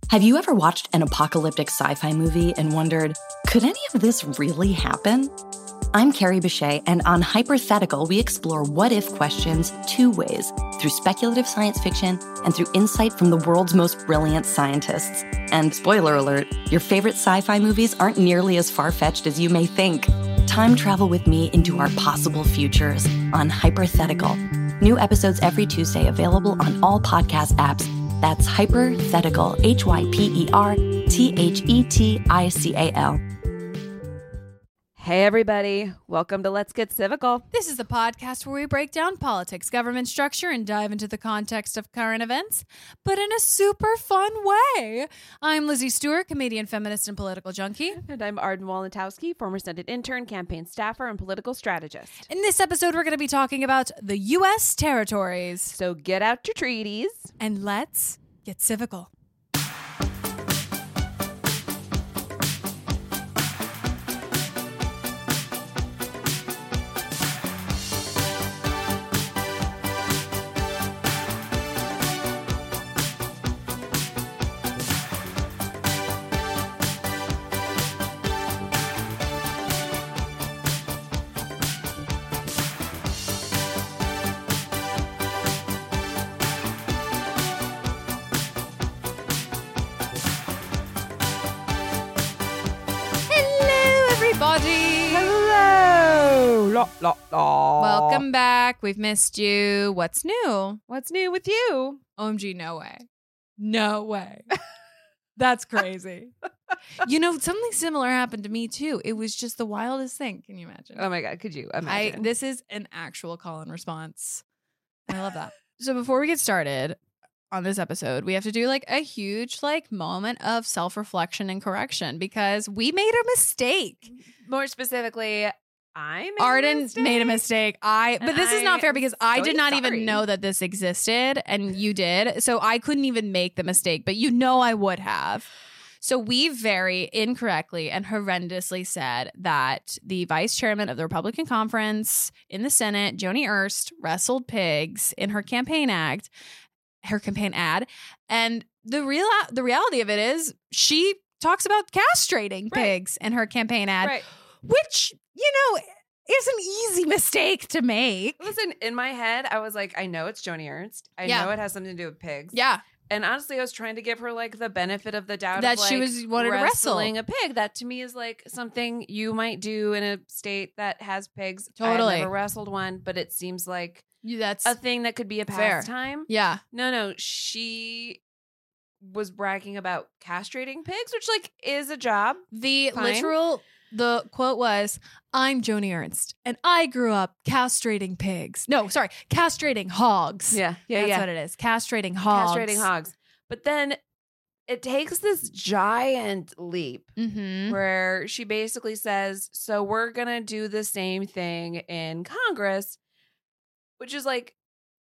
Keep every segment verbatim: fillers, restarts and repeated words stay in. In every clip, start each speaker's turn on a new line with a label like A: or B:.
A: Have you ever watched an apocalyptic sci-fi movie and wondered, could any of this really happen? I'm Carrie Bechet, and on Hypothetical, we explore what-if questions two ways, through speculative science fiction and through insight from the world's most brilliant scientists. And spoiler alert, your favorite sci-fi movies aren't nearly as far-fetched as you may think. Time travel with me into our possible futures on Hypothetical. New episodes every Tuesday, available on all podcast apps. That's Hypothetical, H Y P E R T H E T I C A L.
B: Hey, everybody. Welcome to Let's Get Civical.
C: This is the podcast where we break down politics, government structure, and dive into the context of current events, but in a super fun way. I'm Lizzie Stewart, comedian, feminist, and political junkie.
B: And I'm Arden Walentowski, former Senate intern, campaign staffer, and political strategist.
C: In this episode, we're going to be talking about the U S territories.
B: So get out your treaties.
C: And let's get civical.
B: Hello. La, la, la.
C: Welcome back. We've missed you. What's new?
B: What's new with you?
C: O M G, no way. No way. That's crazy. You know, something similar happened to me too. It was just the wildest thing. Can you imagine?
B: Oh my God. Could you
C: I
B: imagine?
C: this is an actual call and response. I love that. So before we get started on this episode, we have to do like a huge like moment of self-reflection and correction because we made a mistake.
B: More specifically, I made
C: Arden
B: a mistake.
C: made a mistake. I but
B: And
C: this is not fair because I
B: so
C: did not
B: sorry.
C: even know that this existed and you did. So I couldn't even make the mistake, but you know I would have. So we very incorrectly and horrendously said that the vice chairman of the Republican conference in the Senate, Joni Ernst, wrestled pigs in her campaign act, her campaign ad. And the real the reality of it is she talks about castrating
B: Right.
C: pigs in her campaign ad,
B: Right.
C: which, you know, is an easy mistake to make.
B: Listen, in my head, I was like, I know it's Joni Ernst. I
C: Yeah.
B: know it has something to do with pigs.
C: Yeah.
B: And honestly, I was trying to give her like the benefit of the doubt
C: That
B: of, like,
C: she was- wanted to wrestle.
B: wrestling a pig. That to me is like something you might do in a state that has pigs.
C: Totally.
B: I've never wrestled one, but it seems like
C: You, that's
B: a thing that could be a
C: Fair.
B: pastime.
C: yeah.
B: No, no, she was bragging about castrating pigs, which like is a job.
C: The
B: Fine.
C: literal the quote was, "I'm Joni Ernst, and I grew up castrating pigs." No, sorry, castrating hogs.
B: Yeah, yeah,
C: That's
B: yeah.
C: what it is. Castrating hogs.
B: Castrating hogs. But then it takes this giant leap
C: Mm-hmm.
B: where she basically says, so we're going to do the same thing in Congress, which is like,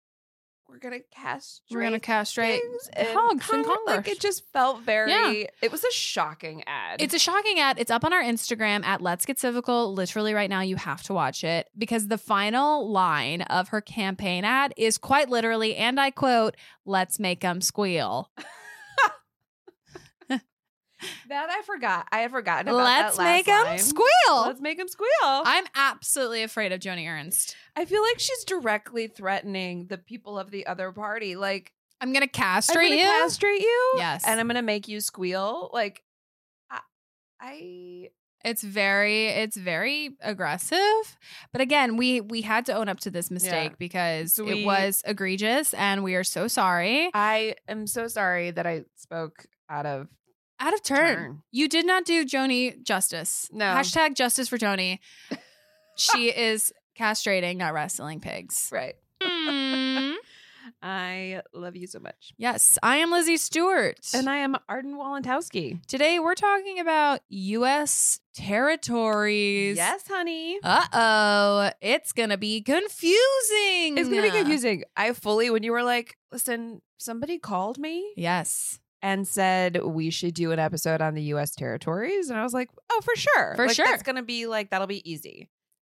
B: we're going to castrate
C: We're gonna castrate
B: pigs in
C: hogs in
B: Congress. Like,
C: Congress.
B: it just felt very,
C: Yeah.
B: it was a shocking ad.
C: It's a shocking ad. It's up on our Instagram at Let's Get Civical. Literally right now, you have to watch it because the final line of her campaign ad is quite literally, and I quote, "Let's make them squeal."
B: that I forgot. I had forgotten about
C: Let's
B: that last
C: make them
B: line.
C: squeal.
B: Let's make them squeal.
C: I'm absolutely afraid of Joni Ernst.
B: I feel like she's directly threatening the people of the other party. Like,
C: I'm gonna
B: I'm
C: castrate
B: gonna
C: you.
B: castrate you.
C: Yes.
B: And I'm gonna make you squeal. Like, I, I
C: It's very, it's very aggressive. But again, we we had to own up to this mistake
B: Yeah.
C: because
B: So
C: it
B: we-
C: was egregious, and we are so sorry.
B: I am so sorry that I spoke out of
C: Out of turn.
B: turn.
C: You did not do Joni justice.
B: No.
C: Hashtag justice for Joni. She is castrating, not wrestling pigs.
B: Right.
C: Mm.
B: I love you so much.
C: Yes, I am Lizzie Stewart.
B: And I am Arden Walentowski.
C: Today we're talking about U S territories.
B: Yes, honey.
C: Uh-oh. It's going to be confusing.
B: It's going to be confusing. I fully, when you were like, listen, somebody called me
C: Yes.
B: and said we should do an episode on the U S territories. And I was like, oh, for sure.
C: For
B: Like,
C: sure.
B: That's going to be like, that'll be easy.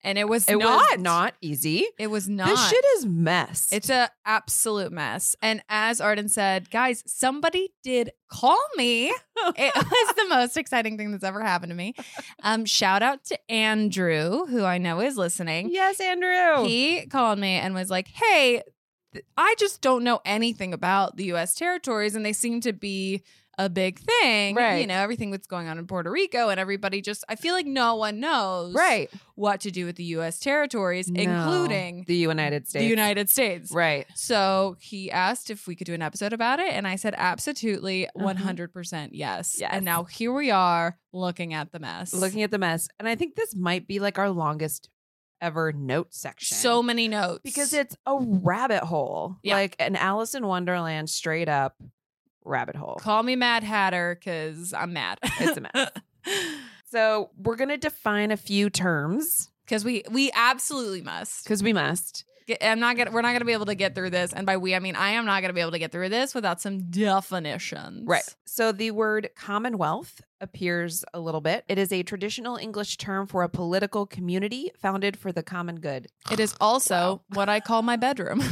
C: And it was
B: It
C: not
B: was not easy.
C: It was not.
B: This shit is mess.
C: It's a absolute mess. And as Arden said, guys, somebody did call me. It was the most exciting thing that's ever happened to me. Um, shout out to Andrew, who I know is listening.
B: Yes, Andrew.
C: He called me and was like, hey, th- I just don't know anything about the U S territories, and they seem to be a big thing.
B: Right.
C: You know, everything that's going on in Puerto Rico, and everybody just, I feel like no one knows
B: right.
C: what to do with the U S territories,
B: No.
C: including
B: the United States.
C: the United States.
B: Right.
C: So he asked if we could do an episode about it, and I said absolutely,
B: Uh-huh.
C: one hundred percent yes.
B: Yes.
C: And now here we are looking at the mess.
B: Looking at the mess. And I think this might be like our longest ever note section.
C: so many notes.
B: because it's a rabbit hole.
C: Yeah.
B: Like an Alice in Wonderland straight up rabbit hole.
C: Call me Mad Hatter because I'm mad.
B: It's a mess. So we're going to define a few terms
C: Because we we absolutely must.
B: because we must.
C: Get- I'm not gonna. We're not gonna be able to get through this, and by we I mean I am not gonna be able to get through this without some definitions.
B: Right. So the word Commonwealth appears a little bit. It is a traditional English term for a political community founded for the common good.
C: It is also what I call my bedroom.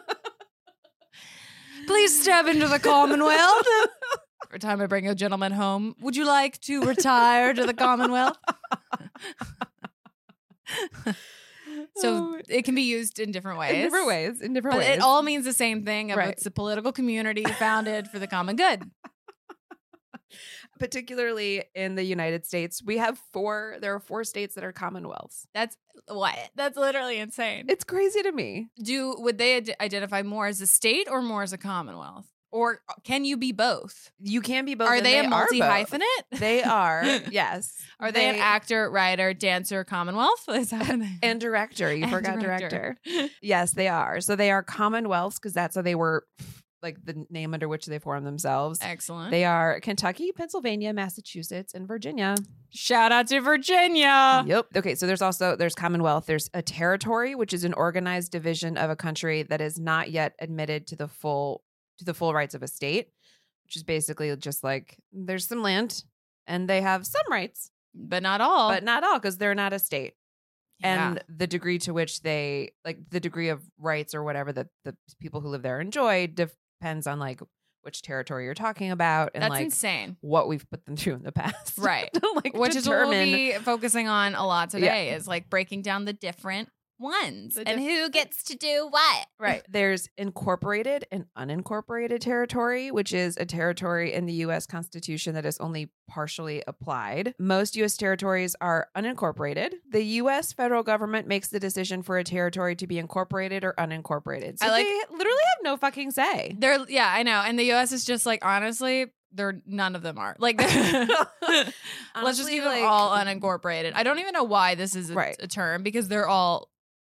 C: Please step into the Commonwealth. Every time I bring a gentleman home, would you like to retire to the Commonwealth? So it can be used in different ways.
B: In different ways. In different
C: But
B: ways.
C: it all means the same thing. Of
B: Right.
C: It's a political community founded for the common good.
B: Particularly in the United States, we have four. There are four states that are commonwealths.
C: That's what? That's literally insane.
B: It's crazy to me.
C: Do would they ad- identify more as a state or more as a commonwealth? Or can you be both?
B: You can be both.
C: Are
B: and
C: they a
B: both.
C: multi hyphenate?
B: They are. Yes.
C: Are they, an actor, writer, dancer, commonwealth? Is that what they-
B: and director? You
C: And
B: forgot director. Yes, they are. So they are commonwealths because that's how they were, like the name under which they formed themselves.
C: Excellent.
B: They are Kentucky, Pennsylvania, Massachusetts, and Virginia.
C: Shout out to Virginia.
B: Yep. Okay. So there's also there's Commonwealth. There's a territory, which is an organized division of a country that is not yet admitted to the full to the full rights of a state, which is basically just like there's some land and they have some rights,
C: But not all.
B: but not all because they're not a state.
C: Yeah.
B: And the degree to which they like the degree of rights or whatever that the people who live there enjoy depends on like which territory you're talking about and
C: That's
B: like
C: insane.
B: what we've put them through in the past.
C: Right.
B: like
C: Which is what we'll
B: determine-
C: be focusing on a lot today is like breaking down the different ones
B: The
C: and
B: diff-
C: who gets to do what.
B: Right. There's incorporated and unincorporated territory, which is a territory in the U S Constitution that is only partially applied. Most U S territories are unincorporated. The U S federal government makes the decision for a territory to be incorporated or unincorporated. So
C: I like-
B: they literally have no fucking say.
C: They're yeah, I know. And the U S is just like honestly, they're none of them are. Like let's just
B: Honestly,
C: keep them
B: like-
C: all unincorporated. I don't even know why this is a,
B: Right.
C: a term because they're all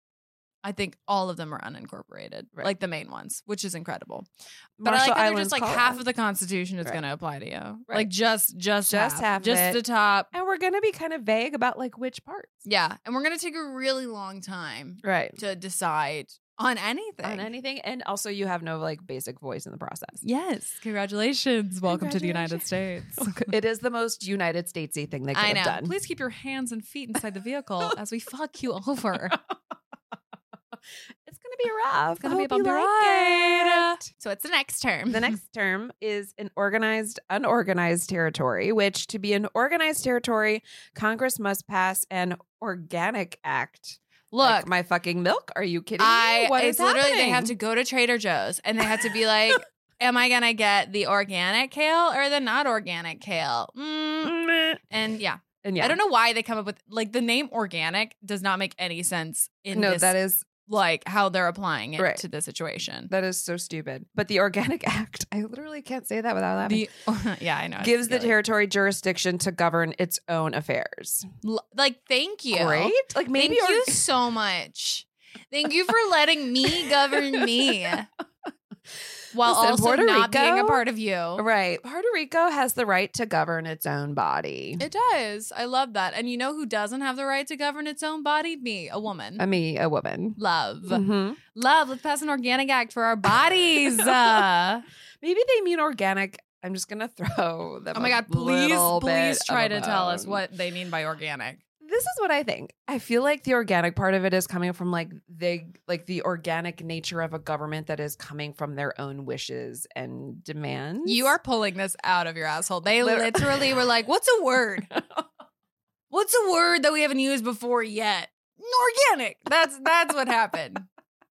C: I think all of them are unincorporated,
B: Right.
C: like the main ones, which is incredible. But I
B: Marshall
C: like how they're
B: Islands
C: just like
B: call
C: half
B: that.
C: of the Constitution is
B: Right.
C: going to apply to you,
B: Right.
C: like just just
B: Just
C: half,
B: half of
C: just
B: it.
C: the top.
B: And we're going to be kind of vague about like which parts.
C: Yeah, and we're going to take a really long time
B: Right.
C: to decide on anything.
B: On anything. And also you have no like basic voice in the process.
C: Yes, congratulations! Welcome to the United
B: Congratulations.
C: States.
B: It is the most United Statesy thing they could
C: I know.
B: have done.
C: Please keep your hands and feet inside the vehicle as we fuck you over.
B: It's gonna be rough.
C: It's gonna
B: I
C: be a
B: hope you
C: bumpy
B: like
C: ride.
B: it.
C: So it's the next term.
B: The next term is an organized, unorganized territory, which to be an organized territory, Congress must pass an organic act.
C: Look,
B: Like my fucking milk? Are you kidding
C: I
B: me? What
C: it's
B: is
C: literally they have
B: happening?
C: to go to Trader Joe's and they have to be like, am I gonna get the organic kale or the not organic kale? Mm.
B: Mm,
C: And yeah.
B: And yeah,
C: I don't know why they come up with like the name organic does not make any sense in
B: No,
C: this,
B: that is
C: like how they're applying it
B: Right.
C: to the situation.
B: that is so stupid. But the Organic Act, I literally can't say that without laughing.
C: The yeah, I know. it's
B: gives the
C: silly.
B: territory jurisdiction to govern its own affairs.
C: L- like thank you.
B: Great. Like maybe
C: Thank you
B: or-
C: so much. Thank you for letting me govern me while
B: Listen,
C: also
B: Puerto
C: not being a
B: Rico-
C: part of you.
B: Right. Puerto Rico has the right to govern its own body.
C: It does. I love that. And you know who doesn't have the right to govern its own body? Me, a woman.
B: I mean, a woman.
C: Love.
B: Mhm.
C: Love. Let's pass an organic act for our bodies. Uh,
B: Maybe they mean organic. I'm just gonna throw them.
C: oh my
B: a
C: God. Please,
B: little
C: please
B: bit
C: try
B: of
C: to
B: a
C: tell us
B: bone.
C: what they mean by organic.
B: this is what I think. I feel like the organic part of it is coming from like they like the organic nature of a government that is coming from their own wishes and demands.
C: You are pulling this out of your asshole. They
B: Liter-
C: literally were like, what's a word? What's a word that we haven't used before yet? Organic. That's that's what happened.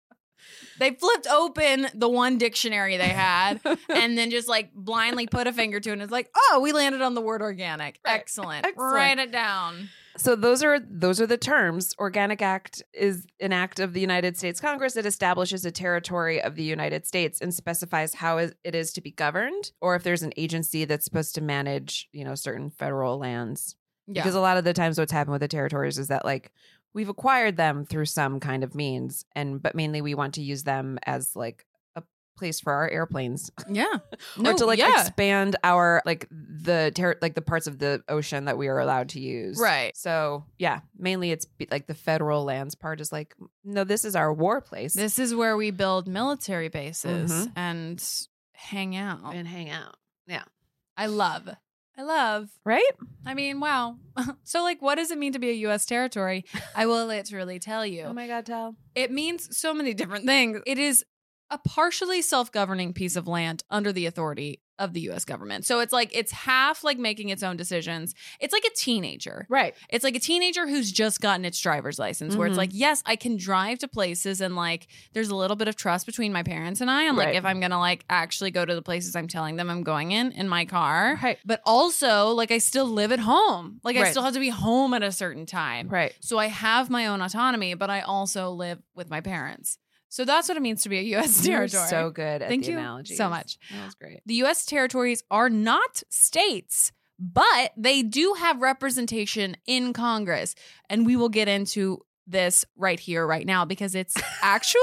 C: They flipped open the one dictionary they had and then just like blindly put a finger to it and it's like, oh, we landed on the word organic.
B: Right.
C: Excellent.
B: Excellent.
C: Write it down.
B: So those are those are the terms. Organic Act is an act of the United States Congress that establishes a territory of the United States and specifies how it is to be governed, or if there's an agency that's supposed to manage, you know, certain federal lands.
C: Yeah.
B: Because a lot of the times what's happened with the territories is that like we've acquired them through some kind of means, and but mainly we want to use them as like a place for our airplanes.
C: Yeah.
B: or to like
C: yeah.
B: expand our like the ter- like the parts of the ocean that we are allowed to use.
C: Right.
B: So yeah, mainly it's be- like the federal lands part is like, no, this is our war place.
C: This is where we build military bases
B: Mhm.
C: and hang out.
B: and hang out. Yeah.
C: I love. I love.
B: Right?
C: I mean, wow. So, like, what does it mean to be a U S territory? I will literally tell you.
B: Oh my God, tell.
C: It means so many different things. It is a partially self-governing piece of land under the authority of the U S government. So it's like, it's half like making its own decisions. It's like a teenager.
B: Right.
C: It's like a teenager who's just gotten its driver's license, where
B: Mhm.
C: it's like, yes, I can drive to places and like there's a little bit of trust between my parents and I. And like
B: Right.
C: if I'm going to like actually go to the places I'm telling them I'm going in in my car.
B: Right.
C: But also like I still live at home. Like I
B: Right.
C: still have to be home at a certain time.
B: Right.
C: So I have my own autonomy, but I also live with my parents. So that's what it means to be a U S
B: You're
C: territory.
B: so good at
C: Thank
B: the
C: you
B: analogies.
C: so much.
B: That was great.
C: The U S territories are not states, but they do have representation in Congress. And we will get into this right here, right now, because it's actually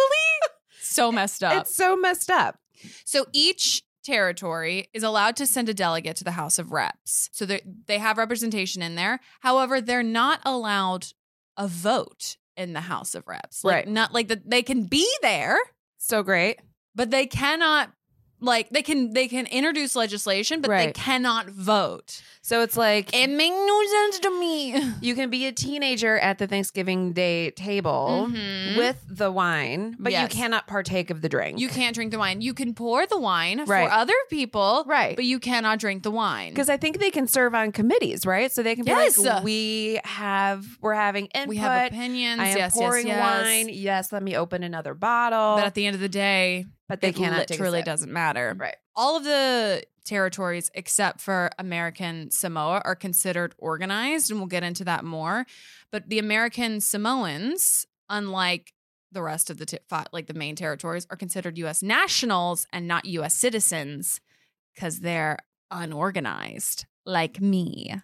C: so messed up.
B: It's so messed up.
C: So each territory is allowed to send a delegate to the House of Reps. So they they have representation in there. However, they're not allowed a vote in the House of Reps. Like,
B: Right.
C: not like that they can be there,
B: So great.
C: but they cannot like they can they can introduce legislation, but they
B: Right.
C: cannot vote.
B: So it's like
C: It makes no sense to me.
B: you can be a teenager at the Thanksgiving Day table
C: Mhm.
B: with the wine, but
C: Yes.
B: you cannot partake of the drink.
C: You can't drink the wine. You can pour the wine
B: Right.
C: for other people,
B: Right.
C: but you cannot drink the wine.
B: Because I think they can serve on committees, right? So they can be
C: Yes.
B: like, we have, we're having input.
C: we have opinions.
B: I am
C: yes,
B: pouring
C: yes, yes.
B: wine. Yes, let me open another bottle.
C: But at the end of the day,
B: But they
C: it
B: cannot take a
C: literally
B: sip.
C: doesn't matter.
B: Right.
C: All of the territories except for American Samoa are considered organized, and we'll get into that more. But the American Samoans, unlike the rest of the t- fi- like the main territories, are considered U S nationals and not U S citizens because they're unorganized, like me.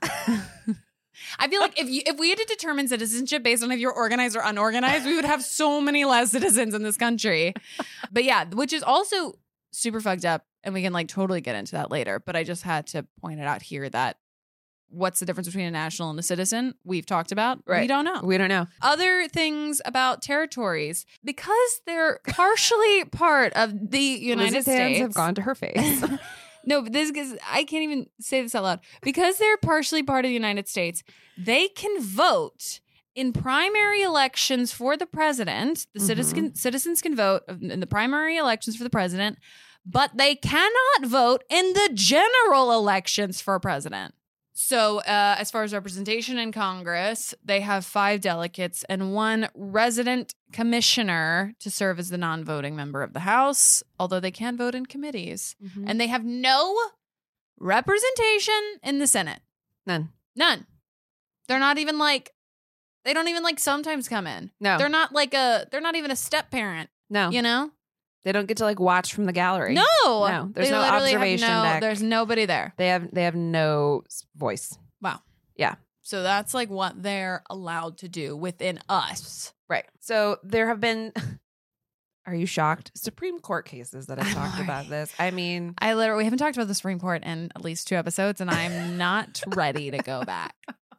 C: I feel like if you if we had to determine citizenship based on if you're organized or unorganized, we would have so many less citizens in this country. But yeah, which is also super fucked up, and we can like totally get into that later. But I just had to point it out here that what's the difference between a national and a citizen? We've talked about.
B: Right.
C: We don't know.
B: We don't know.
C: Other things about territories, because they're partially part of the United
B: Liz's
C: States.
B: hands have gone to her face.
C: No, but this is, I can't even say this out loud. Because they're partially part of the United States, they can vote in primary elections for the president. The
B: Mhm.
C: citizen, citizens can vote in the primary elections for the president, but they cannot vote in the general elections for president. So uh, as far as representation in Congress, they have five delegates and one resident commissioner to serve as the non-voting member of the House, although they can vote in committees.
B: Mhm.
C: And they have no representation in the Senate.
B: None.
C: None. They're not even like, they don't even like sometimes come in.
B: No.
C: They're not like a, they're not even a step parent,
B: No.
C: you know?
B: They don't get to like watch from the gallery.
C: No.
B: No, there's
C: They
B: no
C: literally have
B: observation
C: no-
B: deck.
C: There's nobody there.
B: They have they have no s- voice.
C: Wow.
B: Yeah.
C: So that's like what they're allowed to do within us.
B: Right. So there have been are you shocked? Supreme Court cases that have
C: I'm
B: talked about
C: already-
B: this. I mean,
C: I literally, we haven't talked about the Supreme Court in at least two episodes, and I'm not ready to go back.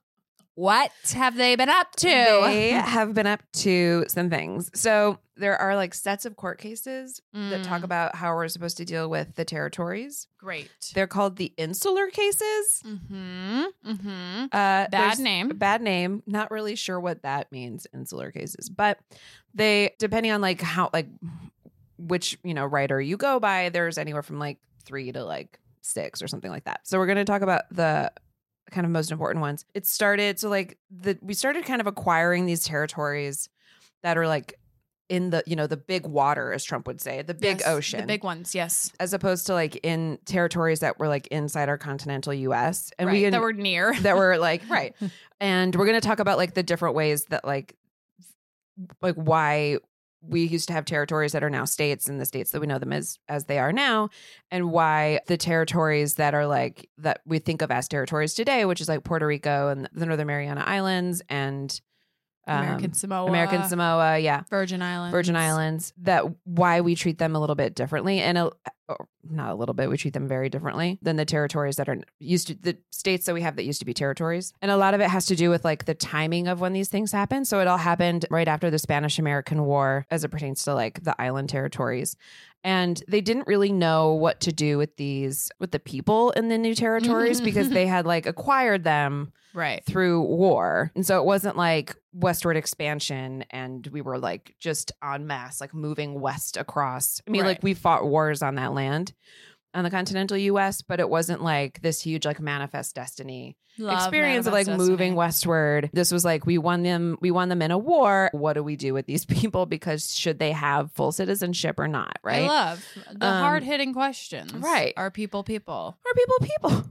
C: What have they been up to?
B: They have been up to some things. So there are like sets of court cases mm. that talk about how we're supposed to deal with the territories.
C: Great.
B: They're called the insular cases.
C: Mm-hmm. Mm-hmm.
B: Uh,
C: bad name.
B: Bad name. Not really sure what that means, insular cases. But they, depending on like how, like which, you know, writer you go by, there's anywhere from like three to like six or something like that. So we're going to talk about the kind of most important ones. It started, so like the, we started kind of acquiring these territories that are like in the, you know, the big water, as Trump would say, the big
C: yes,
B: ocean.
C: The big ones, yes.
B: As opposed to like in territories that were like inside our continental U S. And
C: right,
B: we
C: that were near.
B: That were like, right. And we're going to talk about like the different ways that like, like why we used to have territories that are now states and the states that we know them as as they are now, and why the territories that are like that we think of as territories today, which is like Puerto Rico and the Northern Mariana Islands and um,
C: American Samoa,
B: American Samoa, yeah,
C: Virgin Islands,
B: Virgin Islands, that why we treat them a little bit differently, and a, or not a little bit, we treat them very differently than the territories that are used to, the states that we have that used to be territories. And a lot of it has to do with like the timing of when these things happen. So it all happened right after the Spanish-American War as it pertains to like the island territories. And they didn't really know what to do with these, with the people in the new territories because they had like acquired them
C: right
B: through war. And so it wasn't like westward expansion and we were like just en masse, like moving west across. I mean,
C: right.
B: like we fought wars on that land on the continental U S, but it wasn't like this huge like manifest destiny
C: Love
B: experience of like
C: destiny.
B: moving westward. This was like we won them, we won them in a war. What do we do with these people? Because should they have full citizenship or not? Right.
C: I love the
B: Um,
C: hard hitting questions.
B: right.
C: Are people people?
B: Are people people?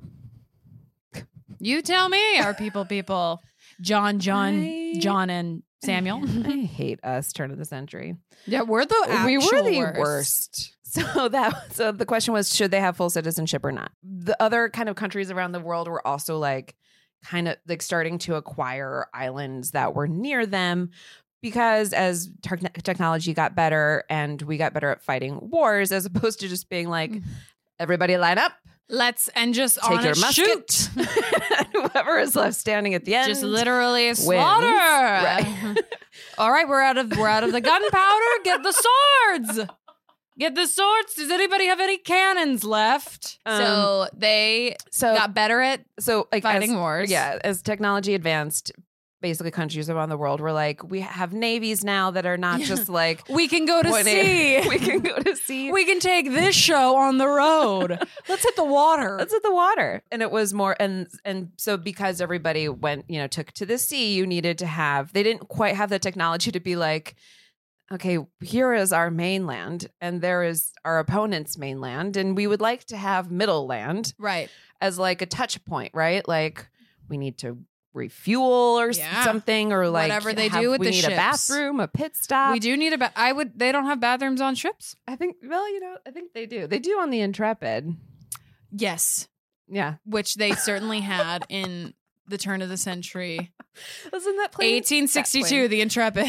C: You tell me. Are people people? John, John,
B: I-
C: John, and Samuel.
B: I hate us. Turn of the century.
C: Yeah, we're the actual
B: we were the
C: worst.
B: worst. So that so the question was, should they have full citizenship or not? The other kind of countries around the world were also like kind of like starting to acquire islands that were near them because as te- technology got better and we got better at fighting wars, as opposed to just being like, everybody line up.
C: Let's and just
B: Take
C: on
B: your
C: a
B: musket.
C: shoot.
B: Whoever is left standing at the end.
C: Just literally slaughter.
B: Right.
C: All right, we're out of we're out of the gunpowder. Get the swords. Get the swords. Does anybody have any cannons left?
B: Um,
C: so they
B: so
C: got better at
B: so like
C: fighting
B: as,
C: wars.
B: Yeah, as technology advanced, basically countries around the world were like, we have navies now that are not just like
C: we can go to
B: pointing-
C: sea.
B: we can go to sea.
C: We can take this show on the road. Let's hit the water.
B: Let's hit the water. And it was more and and so because everybody went, you know, took to the sea, you needed to have they didn't quite have the technology to be like, okay, here is our mainland and there is our opponent's mainland, and we would like to have middle land
C: Right.
B: as like a touch point, right? Like we need to refuel or
C: Yeah.
B: something, or like
C: Whatever they
B: have-
C: do with
B: we
C: the
B: need
C: ships.
B: a bathroom, a pit stop.
C: We do need a ba- I would they don't have bathrooms on ships?
B: I think. Well, you know, I think they do. They do on the Intrepid.
C: Yes.
B: Yeah,
C: Which they certainly had in the turn of the century.
B: wasn't that plane?
C: eighteen sixty-two, the Intrepid.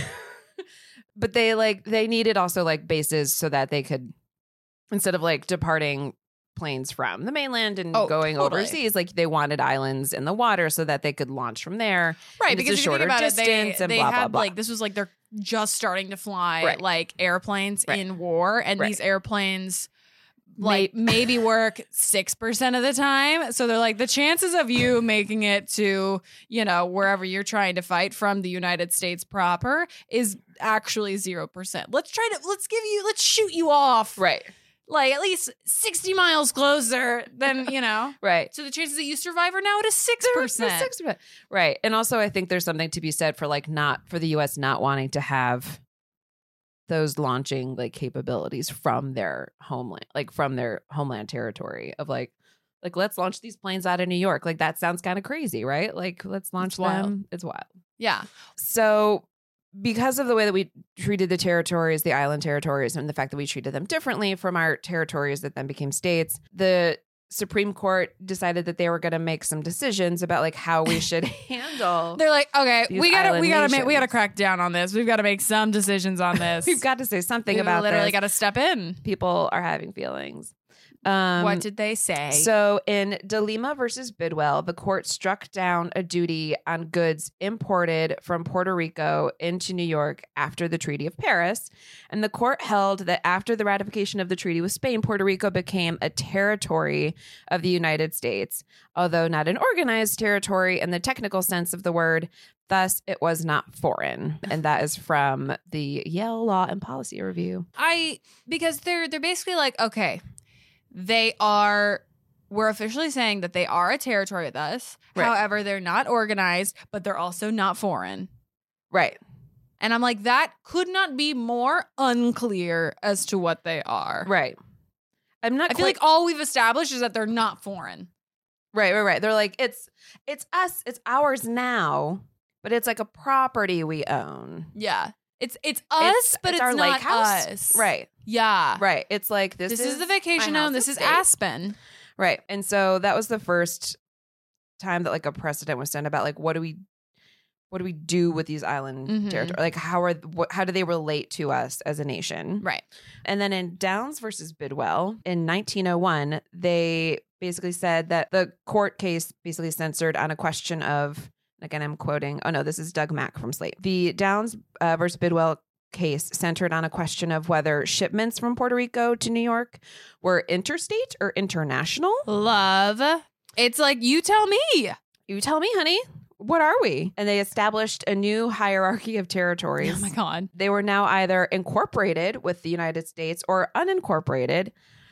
B: But they like they needed also like bases so that they could, instead of like departing planes from the mainland and
C: Oh,
B: going
C: totally.
B: overseas, like they wanted islands in the water so that they could launch from there.
C: Right,
B: And it's
C: because
B: a
C: if you think
B: shorter
C: about it, they,
B: distance and
C: they
B: blah,
C: had
B: blah, blah.
C: like this was like they're just starting to fly
B: Right.
C: like airplanes
B: Right.
C: in war, and
B: Right.
C: these airplanes like maybe work six percent of the time. So they're like, the chances of you making it to, you know, wherever you're trying to fight from, the United States proper, is actually zero percent. Let's try to let's give you let's shoot you off
B: Right,
C: like at least sixty miles closer than, you know.
B: right.
C: So the chances that you survive are now at a six
B: They're- they're
C: percent.
B: six percent. Right. And also I think there's something to be said for like not for the U S not wanting to have those launching like capabilities from their homeland, like from their homeland territory of like, like let's launch these planes out of New York. Like that sounds kind of crazy, right? Like let's launch
C: It's wild.
B: them. It's wild.
C: Yeah.
B: So because of the way that we treated the territories, the island territories, and the fact that we treated them differently from our territories that then became states, the Supreme Court decided that they were going to make some decisions about like how we should handle.
C: They're like, okay,
B: These
C: we gotta,
B: island
C: we gotta make, we gotta
B: nations.
C: crack down on this. We've got to make some decisions on this.
B: We've got to say something
C: We've
B: about
C: literally
B: this.
C: got to step in.
B: People are having feelings. Um,
C: What did they say?
B: So in De Lima versus Bidwell, the court struck down a duty on goods imported from Puerto Rico into New York after the Treaty of Paris. And the court held that after the ratification of the treaty with Spain, Puerto Rico became a territory of the United States, although not an organized territory in the technical sense of the word. Thus, it was not foreign. And that is from the Yale Law and Policy Review.
C: I because they're they're basically like, okay, they are we're officially saying that they are a territory with us.
B: Right.
C: However, they're not organized, but they're also not foreign.
B: Right.
C: And I'm like, that could not be more unclear as to what they are.
B: Right. I'm not
C: I feel
B: quite-
C: like all we've established is that they're not foreign.
B: Right, right, right. They're like, it's it's us, it's ours now, but it's like a property we own.
C: Yeah. It's it's us,
B: It's-
C: but
B: it's
C: it's,
B: our
C: not
B: lake house.
C: us.
B: Right,
C: Yeah.
B: right. It's like this,
C: This,
B: is,
C: is the vacation
B: my house
C: home. This
B: is
C: is
B: safe.
C: Aspen.
B: Right. And so that was the first time that like a precedent was done about like what do we what do we do with these island
C: Mhm.
B: territories? Like how are what, how do they relate to us as a nation?
C: Right.
B: And then in Downs versus Bidwell in nineteen oh one, they basically said that the court case basically censored on a question of, again, I'm quoting, oh no, this is Doug Mack from Slate. The Downs uh, versus Bidwell case centered on a question of whether shipments from Puerto Rico to New York were interstate or international.
C: Love. It's like, you tell me.
B: You tell me, honey. What are we? And they established a new hierarchy of territories.
C: Oh my God.
B: They were now either incorporated with the United States or unincorporated,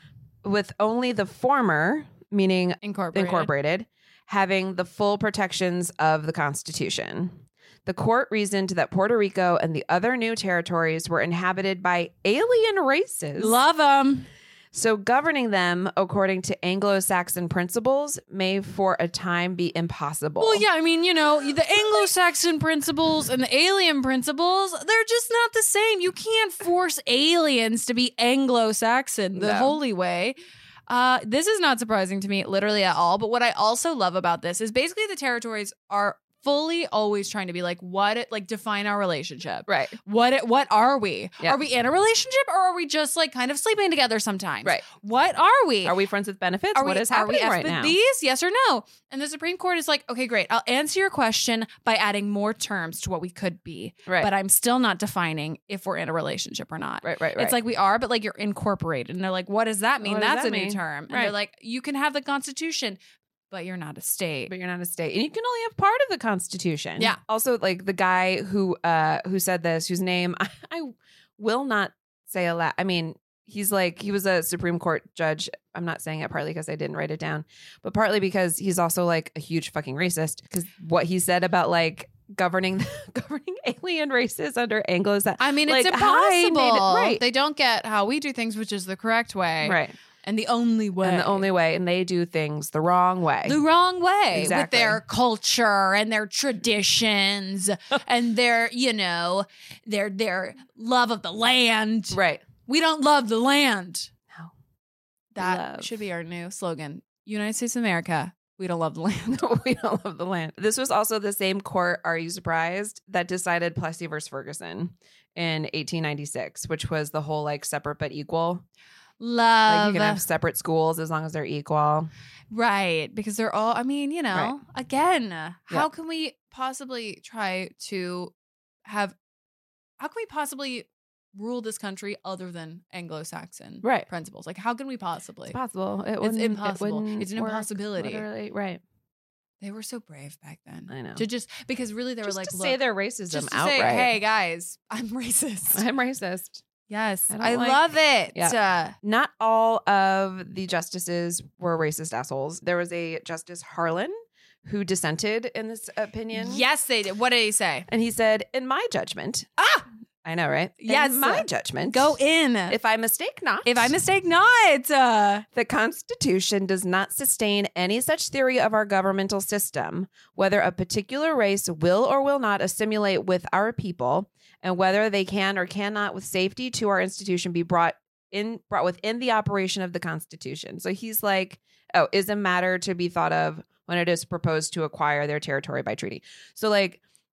B: with only the former, meaning
C: Incorporated.
B: incorporated, having the full protections of the Constitution. The court reasoned that Puerto Rico and the other new territories were inhabited by alien races.
C: Love them.
B: So governing them according to Anglo-Saxon principles may for a time be impossible.
C: Well, yeah, I mean, you know, the Anglo-Saxon principles and the alien principles, they're just not the same. You can't force aliens to be Anglo-Saxon the
B: No.
C: holy way. Uh, this is not surprising to me literally at all. But what I also love about this is basically the territories are fully always trying to be like, what it like define our relationship.
B: Right.
C: What it, what are we?
B: Yeah.
C: Are we in a relationship or are we just like kind of sleeping together sometimes?
B: Right.
C: What are we?
B: Are we friends with benefits?
C: Are
B: what
C: we,
B: is happening
C: are we
B: right now?
C: F with these? Yes or no? And the Supreme Court is like, okay, great. I'll answer your question by adding more terms to what we could be.
B: Right.
C: But I'm still not defining if we're in a relationship or not.
B: Right, right, right.
C: It's like we are, but like you're incorporated. And they're like, what does that mean?
B: What does
C: That's
B: that
C: a new
B: mean?
C: term. And
B: Right.
C: they're like, you can have the Constitution, but you're not a state.
B: But you're not a state, and you can only have part of the Constitution.
C: Yeah.
B: Also, like the guy who uh who said this, whose name I, I will not say aloud. I mean, he's like he was a Supreme Court judge. I'm not saying it partly because I didn't write it down, but partly because he's also like a huge fucking racist. Because what he said about like governing governing alien races under Anglo-Saxon.
C: I mean,
B: like,
C: it's
B: how they made it-
C: impossible.
B: right.
C: They don't get how we do things, which is the correct way.
B: Right.
C: And the only way.
B: And the only way, and they do things the wrong way.
C: the wrong way
B: Exactly.
C: with their culture and their traditions and their, you know, their their love of the land.
B: Right.
C: We don't love the land.
B: No.
C: That
B: Love.
C: should be our new slogan. United States of America. We don't love the land.
B: We don't love the land. This was also the same court, are you surprised, that decided Plessy versus Ferguson in eighteen ninety-six, which was the whole like separate but equal. Like
C: Love.
B: you can have separate schools as long as they're equal.
C: Right. Because they're all, I mean, you know,
B: Right.
C: again, how
B: Yeah.
C: can we possibly try to have, how can we possibly rule this country other than Anglo-Saxon
B: Right.
C: principles? Like, how can we possibly?
B: It's possible. It
C: It's
B: wouldn't- it
C: impossible.
B: wouldn't
C: It's an
B: work,
C: impossibility.
B: literally. Right.
C: They were so brave back then.
B: I know.
C: To just, because really they
B: Just
C: were like,
B: to
C: look,
B: say their racism
C: just to
B: outright.
C: say, hey guys, I'm racist.
B: I'm racist.
C: Yes.
B: I don't
C: I,
B: like-
C: love it.
B: Yeah. Not all of the justices were racist assholes. There was a Justice Harlan who dissented in this opinion.
C: Yes, they did. What did he say?
B: And he said, in my judgment,
C: Ah,
B: I know, right?
C: Yes.
B: In my judgment,
C: go in.
B: if I mistake not,
C: If I mistake not. Uh,
B: the Constitution does not sustain any such theory of our governmental system, whether a particular race will or will not assimilate with our people, and whether they can or cannot with safety to our institution be brought in brought within the operation of the Constitution. So he's like, oh, is a matter to be thought of when it is proposed to acquire their territory by treaty. So like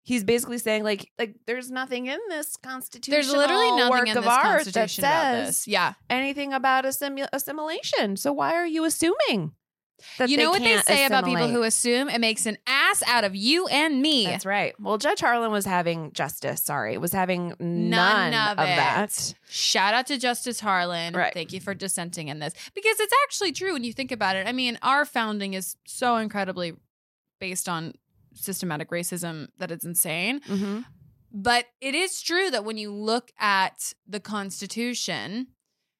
B: he's basically saying like like there's nothing in this constitution.
C: There's literally nothing
B: work
C: in
B: of
C: this
B: art
C: constitution
B: that
C: about
B: says
C: this. Yeah.
B: anything about assimil- assimilation. So why are you assuming that
C: You
B: they
C: know what they
B: can't
C: say about people
B: assimilate?
C: who assume? It makes an ass out of you and me.
B: That's right. Well, Judge Harlan was having justice. Sorry, was having none,
C: None of,
B: of
C: it.
B: that.
C: Shout out to Justice Harlan.
B: Right.
C: Thank you for dissenting in this. Because it's actually true when you think about it. I mean, our founding is so incredibly based on systematic racism that it's insane.
B: Mm-hmm.
C: But it is true that when you look at the Constitution,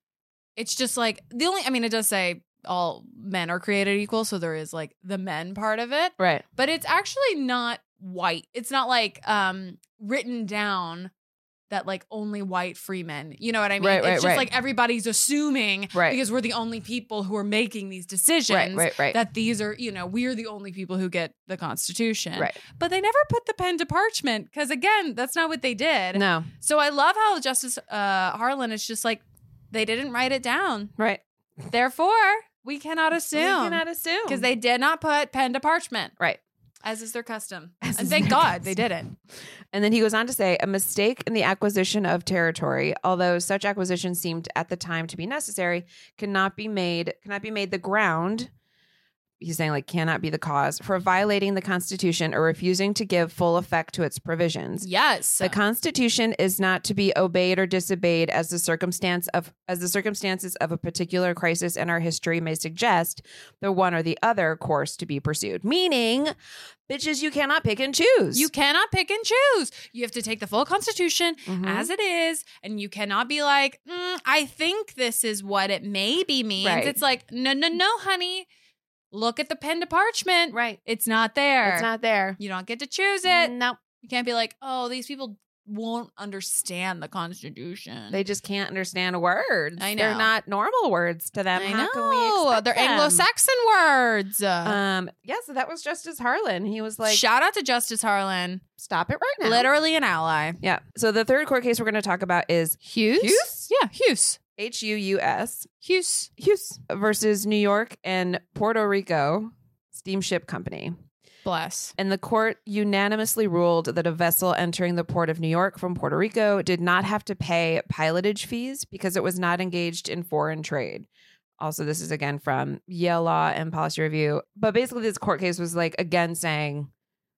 C: it's just like the only, I mean, it does say all men are created equal. So there is like the men part of it.
B: Right.
C: But it's actually not white. It's not like um, written down that like only white free men. You know what I mean?
B: Right, right,
C: it's just
B: right.
C: like everybody's assuming
B: Right.
C: because we're the only people who are making these decisions
B: Right, right, right.
C: that these are, you know, we're the only people who get the Constitution.
B: Right.
C: But they never put the pen to parchment because, again, that's not what they did.
B: No.
C: So I love how Justice uh, Harlan is just like, they didn't write it down.
B: Right.
C: Therefore, we cannot assume.
B: We cannot assume.
C: Because they did not put pen to parchment.
B: Right.
C: As is their custom.
B: As
C: and
B: is
C: thank
B: their
C: God
B: custom.
C: they didn't.
B: And then he goes on to say, a mistake in the acquisition of territory, although such acquisition seemed at the time to be necessary, cannot be made, cannot be made the ground. He's saying like cannot be the cause for violating the Constitution or refusing to give full effect to its provisions.
C: Yes.
B: The Constitution is not to be obeyed or disobeyed as the circumstance of as the circumstances of a particular crisis in our history may suggest, the one or the other course to be pursued. Meaning, bitches, you cannot pick and choose.
C: You cannot pick and choose. You have to take the full Constitution
B: Mhm.
C: as it is, and you cannot be like, mm, I think this is what it maybe means.
B: Right.
C: It's like, no, no, no, honey. Look at the pen to parchment.
B: Right.
C: It's not there.
B: It's not there.
C: You don't get to choose it.
B: No.
C: You can't be like, oh, these people won't understand the Constitution.
B: They just can't understand words.
C: I know.
B: They're not normal words to them.
C: I
B: How
C: know.
B: can we expect
C: They're
B: them?
C: Anglo-Saxon words.
B: Um, yeah, so that was Justice Harlan. He was like,
C: Shout out to Justice Harlan.
B: stop it right now.
C: Literally an ally.
B: Yeah. So the third court case we're going to talk about is
C: Hughes?
B: Hughes?
C: Yeah, Hughes.
B: H U U S.
C: Hughes.
B: Hughes versus New York and Puerto Rico Steamship Company.
C: Bless.
B: And the court unanimously ruled that a vessel entering the port of New York from Puerto Rico did not have to pay pilotage fees because it was not engaged in foreign trade. Also, this is again from Yale Law and Policy Review. But basically, this court case was like, again, saying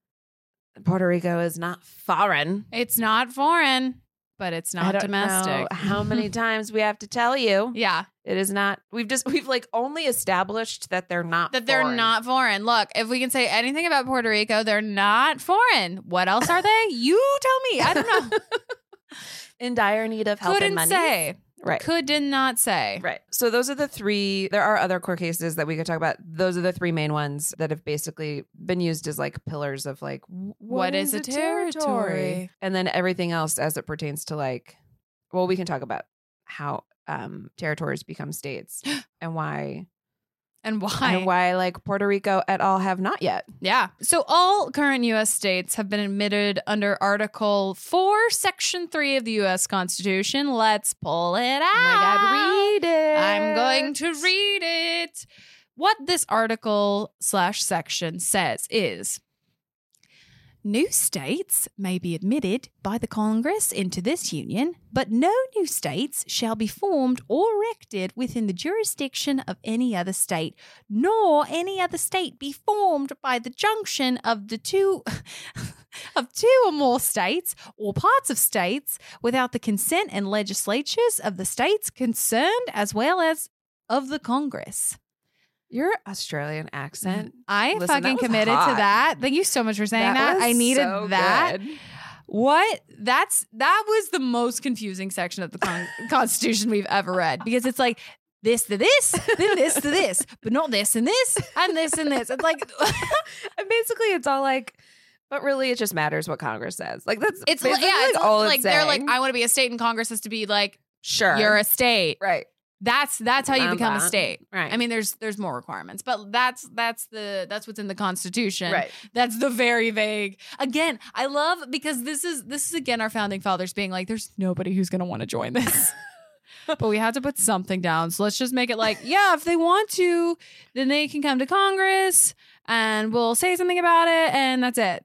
B: Puerto Rico is not foreign.
C: It's not foreign, but it's
B: I
C: not
B: don't
C: domestic.
B: know how many times we have to tell you
C: Yeah,
B: it is not. We've just, we've like only established that they're not
C: that they're
B: foreign.
C: not foreign. Look, if we can say anything about Puerto Rico, they're not foreign. What else are they? You tell me. I don't know.
B: in dire need of help and
C: Couldn't
B: money.
C: say.
B: Right.
C: Could did not say.
B: Right. So those are the three. There are other court cases that we could talk about. Those are the three main ones that have basically been used as like pillars of like, what,
C: What is a territory?
B: And then everything else as it pertains to like, well, we can talk about how um, territories become states and why,
C: And why?
B: and why like Puerto Rico et al. Have not yet.
C: Yeah. So all current U S states have been admitted under Article four, Section three of the U S Constitution. Let's pull it out.
B: Oh my God, read it.
C: I'm going to read it. What this article slash section says is, new states may be admitted by the Congress into this union, but no new states shall be formed or erected within the jurisdiction of any other state, nor any other state be formed by the junction of the two of two or more states or parts of states without the consent and legislatures of the states concerned, as well as of the Congress.
B: Your Australian accent.
C: I
B: Listen,
C: fucking
B: that was
C: committed
B: hot.
C: to that. Thank you so much for saying that.
B: was
C: I needed
B: so
C: that.
B: good.
C: What? That's that was the most confusing section of the con- Constitution we've ever read, because it's like this to this, then this to this, but not this and this and this and this. It's like
B: And basically, it's all like, but really, it just matters what Congress says. Like that's
C: it's
B: basically
C: yeah, it's
B: all
C: like
B: it's
C: they're like,
B: saying.
C: I want to be a state, and Congress has to be like,
B: sure,
C: you're a state.
B: right,
C: That's that's how you
B: Um,
C: become a
B: that.
C: state.
B: right.
C: I mean, there's there's more requirements, but that's that's the that's what's in the Constitution.
B: right.
C: That's the very vague. Again, I love because this is this is again our founding fathers being like, there's nobody who's gonna want to join this. But we had to put something down. So let's just make it like, yeah, if they want to, then they can come to Congress and we'll say something about it, and that's it.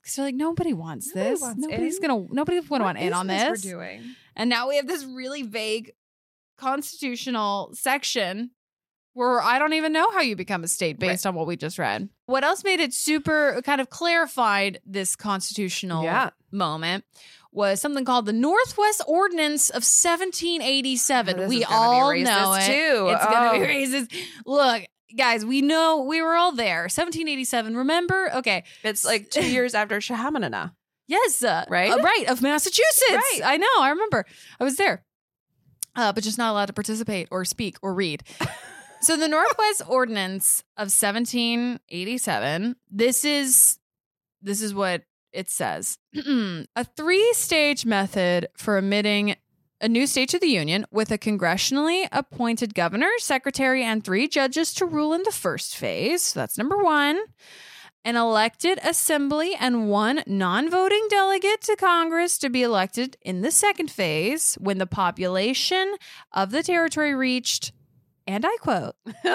C: Because they're like, nobody wants
B: Nobody
C: this.
B: wants
C: Nobody's
B: in.
C: gonna. Nobody's gonna
B: What
C: want in
B: is
C: on
B: this
C: this.
B: we're doing?
C: And now we have this really vague constitutional section where I don't even know how you become a state based on what we just read. What else made it super kind of clarified this constitutional
B: Yeah.
C: moment was something called the Northwest Ordinance of seventeen eighty-seven.
B: Oh, this
C: we
B: is gonna
C: all
B: be
C: know
B: racist
C: it.
B: too.
C: It's going to be
B: Oh.
C: racist. Look, guys, we know we were all there. seventeen eighty-seven. Remember? Okay.
B: It's like two years after Shahamanana.
C: Yes. Uh,
B: Right?
C: uh, right. Of Massachusetts.
B: Right.
C: I know. I remember. I was there. Uh, but just not allowed to participate or speak or read. So the Northwest Ordinance of seventeen eighty-seven, this is this is what it says. A three-stage method for admitting a new state to the Union with a congressionally appointed governor, secretary, and three judges to rule in the first phase. So that's number one. An elected assembly and one non-voting delegate to Congress to be elected in the second phase when the population of the territory reached, and I quote,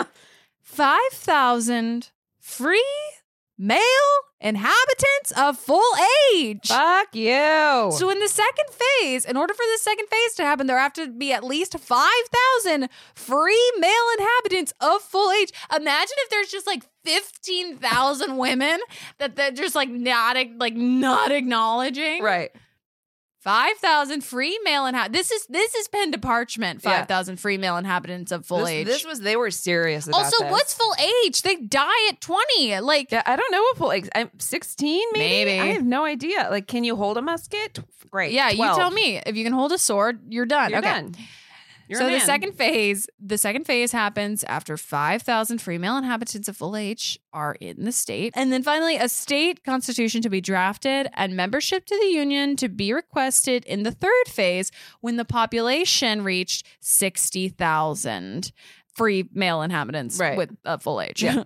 C: five thousand free male inhabitants of full age.
B: Fuck you.
C: So in the second phase, in order for the second phase to happen, there have to be at least five thousand free male inhabitants of full age. Imagine if there's just like fifteen thousand women that they're just like not like not acknowledging.
B: Right.
C: five thousand free male inhabitants. This is this is pen to parchment.
B: Yeah.
C: five thousand free male inhabitants of full
B: this,
C: age.
B: This was, they were serious about
C: also,
B: this.
C: what's full age? They die at twenty. Like,
B: Yeah, I don't know what full age. I'm sixteen, maybe?
C: Maybe.
B: I have no idea. Like, can you hold a musket? Great.
C: yeah,
B: twelve.
C: you tell me. If you can hold a sword, you're done.
B: You're
C: okay.
B: done. You're
C: so
B: a
C: the
B: man.
C: second phase, the second phase happens after five thousand free male inhabitants of full age are in the state. And then finally, a state constitution to be drafted and membership to the union to be requested in the third phase when the population reached sixty thousand free male inhabitants
B: Right.
C: with uh, full age.
B: Yeah.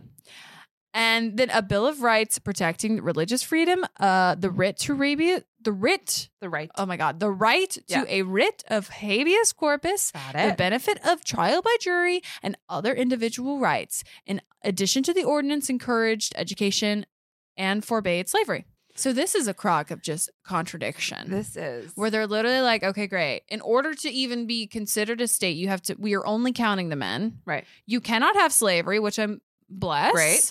C: And then a Bill of Rights protecting religious freedom, uh, the writ to habeas, the writ,
B: The right.
C: oh my God, the right to
B: Yeah.
C: a writ of habeas corpus,
B: Got
C: the
B: it.
C: benefit of trial by jury, and other individual rights. In addition to the ordinance, encouraged education and forbade slavery. So this is a crock of just contradiction.
B: This is.
C: Where they're literally like, okay, great. In order to even be considered a state, you have to, we are only counting the men.
B: Right.
C: You cannot have slavery, which I'm blessed.
B: Great.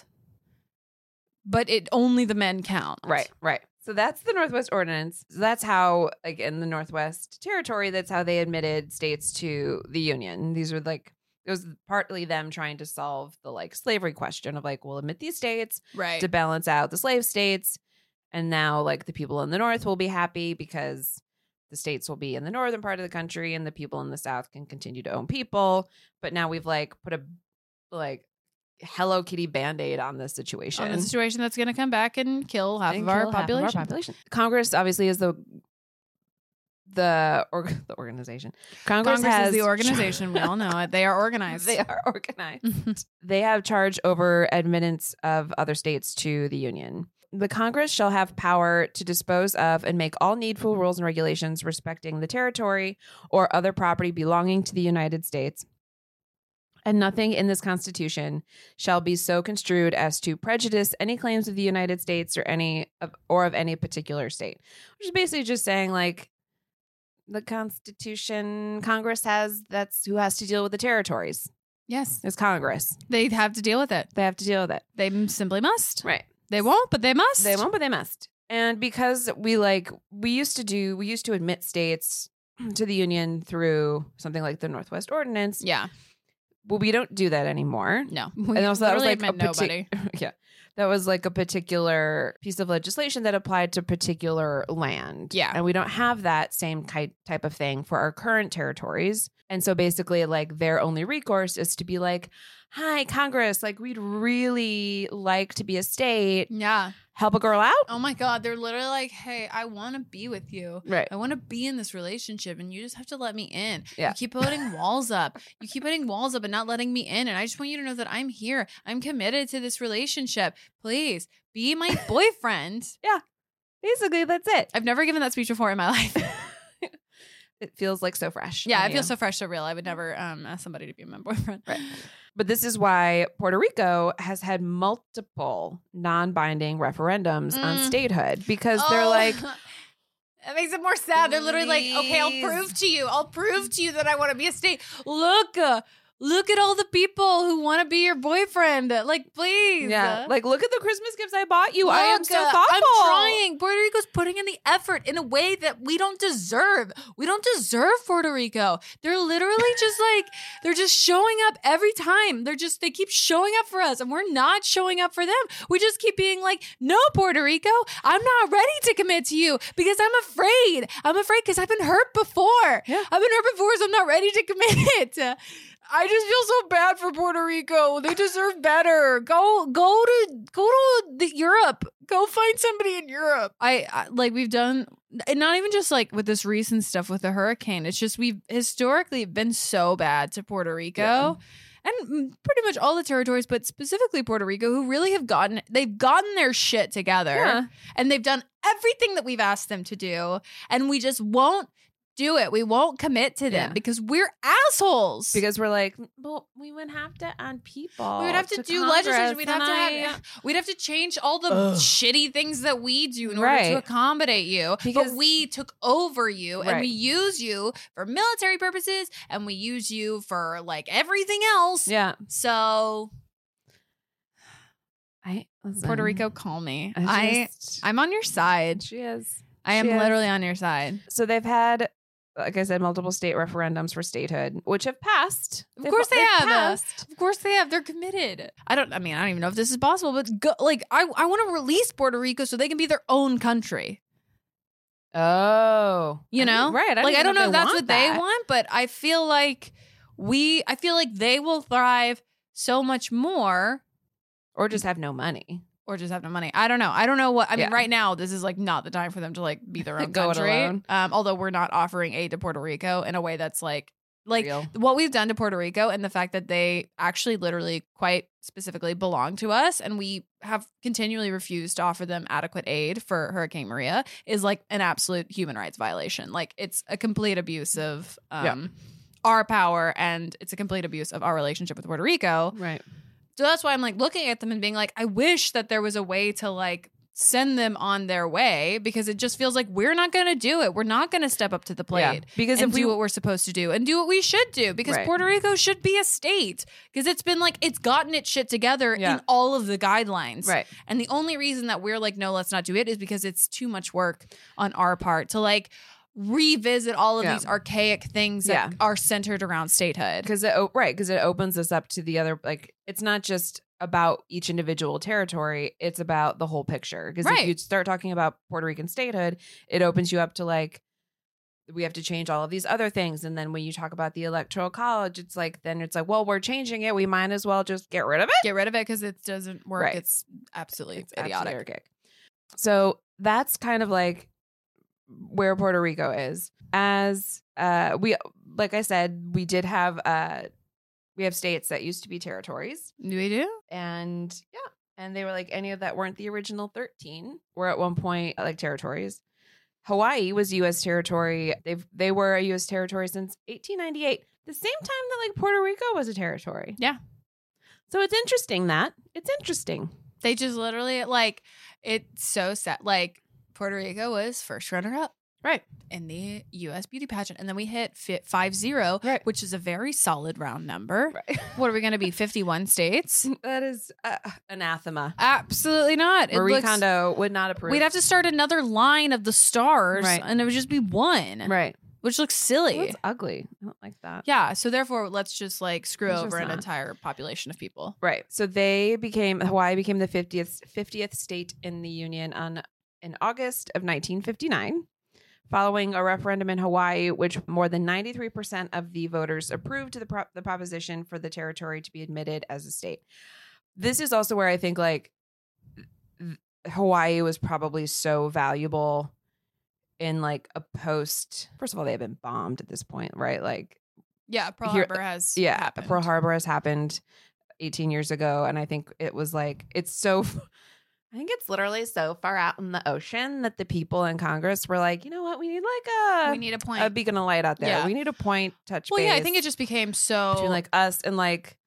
C: But it only the men count.
B: Right, right. So that's the Northwest Ordinance. So that's how, like in the Northwest Territory, that's how they admitted states to the Union. These were like, it was partly them trying to solve the like slavery question of like, we'll admit these states
C: Right.
B: to balance out the slave states. And now like the people in the North will be happy because the states will be in the northern part of the country and the people in the South can continue to own people. But now we've like put a like Hello Kitty Band-Aid on this situation.
C: On the situation that's going to come back and kill half,
B: And
C: of our,
B: kill half of our
C: population.
B: population. Congress obviously is the the or, the organization. Congress,
C: Congress
B: has
C: is the organization. We all know it. They are organized.
B: They are organized. They have charge over admittance of other states to the Union. The Congress shall have power to dispose of and make all needful rules and regulations respecting the territory or other property belonging to the United States. And nothing in this Constitution shall be so construed as to prejudice any claims of the United States or any of, or of any particular state. Which is basically just saying, like, the Constitution, Congress has, that's who has to deal with the territories.
C: Yes.
B: It's Congress.
C: They have to deal with it.
B: They have to deal with it.
C: They m- simply must.
B: Right.
C: They won't, but they must.
B: They won't, but they must. And because we like, we used to do, we used to admit states to the Union through something like the Northwest Ordinance.
C: Yeah.
B: Well, we don't do that anymore.
C: No. We
B: And also that was
C: literally
B: like a
C: admit
B: partic-
C: nobody.
B: yeah. That was like a particular piece of legislation that applied to particular land.
C: Yeah.
B: And we don't have that same ki- type of thing for our current territories. And so basically, like, their only recourse is to be like, hi, Congress, like, we'd really like to be a state.
C: Yeah.
B: Help a girl out.
C: Oh my God. They're literally like, hey, I want to be with you.
B: Right.
C: I want to be in this relationship and you just have to let me in.
B: Yeah.
C: You keep putting walls up. You keep putting walls up and not letting me in. And I just want you to know that I'm here. I'm committed to this relationship. Please be my boyfriend.
B: Basically, that's it.
C: I've never given that speech before in my life.
B: it feels like so fresh.
C: Yeah,
B: on
C: it feels
B: you.
C: so fresh, so real. I would never um, ask somebody to be my boyfriend.
B: Right. But this is why Puerto Rico has had multiple non-binding referendums
C: Mm.
B: on statehood because they're
C: Oh.
B: like,
C: It makes it more sad. They're literally like, okay, I'll
B: Please.
C: prove to you. I'll prove to you that I want to be a state. Look, uh, look at all the people who want to be your boyfriend. Like, please.
B: yeah, like look at the Christmas gifts I bought you. I am
C: Look,
B: so
C: uh,
B: thoughtful.
C: I'm trying. Puerto Rico's putting in the effort in a way that we don't deserve. We don't deserve Puerto Rico. They're literally just like, they're just showing up every time. They're just, they keep showing up for us and we're not showing up for them. We just keep being like, no, Puerto Rico, I'm not ready to commit to you because I'm afraid. I'm afraid because I've been hurt before.
B: Yeah.
C: I've been hurt before, so I'm not ready to commit. I just feel so bad for Puerto Rico. They deserve better. Go, go to, go to the Europe. Go find somebody in Europe. I, I like we've done, and not even just like with this recent stuff with the hurricane. It's just we've historically been so bad to Puerto Rico.
B: Yeah.
C: And mm, pretty much all the territories, but specifically Puerto Rico, who really have gotten, they've gotten their shit together.
B: Yeah.
C: And they've done everything that we've asked them to do. And we just won't do it. We won't commit to them
B: Yeah.
C: because we're assholes.
B: because we're like, well, we would have to add people.
C: we would have to, do
B: Congress,
C: legislation. We'd have
B: and
C: to
B: I-
C: have. We'd have to change all the
B: Ugh.
C: shitty things that we do in order
B: Right.
C: to accommodate you.
B: Because-
C: but we took over you, and
B: Right.
C: we use you for military purposes, and we use you for like everything else.
B: Yeah,
C: So
B: I listen,
C: Puerto Rico, call me.
B: I,
C: I,
B: just-
C: I'm on your side.
B: she is.
C: I am
B: She is.
C: literally on your side.
B: So they've had, like I said, multiple state referendums for statehood, which have passed.
C: Of
B: They've-
C: course they
B: they've
C: have.
B: passed.
C: Of course they have. They're committed. I don't. I mean, I don't even know if this is possible, but go, like, I, I want to release Puerto Rico so they can be their own country.
B: Oh,
C: You
B: I
C: know,
B: didn't- right?
C: like, I don't know if that's
B: want
C: what they
B: that.
C: want, but I feel like we. I feel like they will thrive so much more,
B: or just have no money.
C: or just have no money. I don't know. I don't know what. I mean,
B: Yeah.
C: right now, this is like not the time for them to like be their own
B: Go it
C: country.
B: alone.
C: Um, although we're not offering aid to Puerto Rico in a way that's like. Like
B: Real.
C: what we've done to Puerto Rico and the fact that they actually literally quite specifically belong to us and we have continually refused to offer them adequate aid for Hurricane Maria is like an absolute human rights violation. Like it's a complete abuse of um,
B: Yeah.
C: our power and it's a complete abuse of our relationship with Puerto Rico.
B: Right.
C: So that's why I'm like looking at them and being like, I wish that there was a way to like send them on their way because it just feels like we're not going to do it. We're not going to step up to the plate
B: Yeah. Because
C: and
B: if
C: do
B: we
C: what we're supposed to do and do what we should do because
B: Right.
C: Puerto Rico should be a state because it's been like it's gotten its shit together
B: Yeah.
C: in all of the guidelines.
B: Right.
C: And the only reason that we're like, no, let's not do it is because it's too much work on our part to like revisit all of
B: Yeah.
C: these archaic things that
B: Yeah.
C: are centered around statehood.
B: Because it o- right because it opens us up to the other, like it's not just about each individual territory, it's about the whole picture. Because
C: Right.
B: if you start talking about Puerto Rican statehood, it opens you up to like we have to change all of these other things. And then when you talk about the electoral college, it's like then it's like, well, we're changing it, we might as well just get rid of it.
C: Get rid of it because it doesn't work.
B: Right.
C: It's absolutely
B: It's
C: idiotic.
B: absolutely archaic. So that's kind of like where Puerto Rico is. As uh we like I said, we did have uh we have states that used to be territories.
C: Do we do?
B: And yeah, and they were like any of that weren't the original thirteen were at one point like territories. Hawaii was U S territory. They've they were a U S territory since eighteen ninety-eight, the same time that like Puerto Rico was a territory.
C: Yeah.
B: So it's interesting that it's interesting.
C: They just literally like it's so sad. Like Puerto Rico was first runner up.
B: Right.
C: In the U S beauty pageant. And then we hit five zero,
B: Right.
C: which is a very solid round number.
B: Right.
C: What are we going to be? fifty-one states?
B: That is uh, anathema.
C: Absolutely not. It
B: Marie
C: looks-
B: Kondo would not approve.
C: We'd have to start another line of the stars
B: Right.
C: and it would just be one,
B: right.
C: which looks silly.
B: Well, that's ugly. I don't like that.
C: Yeah. So therefore, let's just like screw
B: It's
C: over
B: just
C: an
B: not.
C: entire population of people.
B: Right. So they became Hawaii became the fiftieth fiftieth state in the union on in August of nineteen fifty-nine, following a referendum in Hawaii, which more than ninety-three percent of the voters approved the pro- the proposition for the territory to be admitted as a state. This is also where I think like th- Hawaii was probably so valuable in like a post. First of all, they have been bombed at this point, right? Like
C: Yeah. Pearl
B: Here-
C: Harbor has.
B: yeah,
C: happened.
B: Pearl Harbor has happened eighteen years ago, and I think it was like it's so I think it's literally so far out in the ocean that the people in Congress were like, you know what? We need like a
C: We need a point.
B: a beacon of light out there.
C: Yeah.
B: We need a point touch
C: Well,
B: base.
C: yeah, I think it just became so
B: between like us and like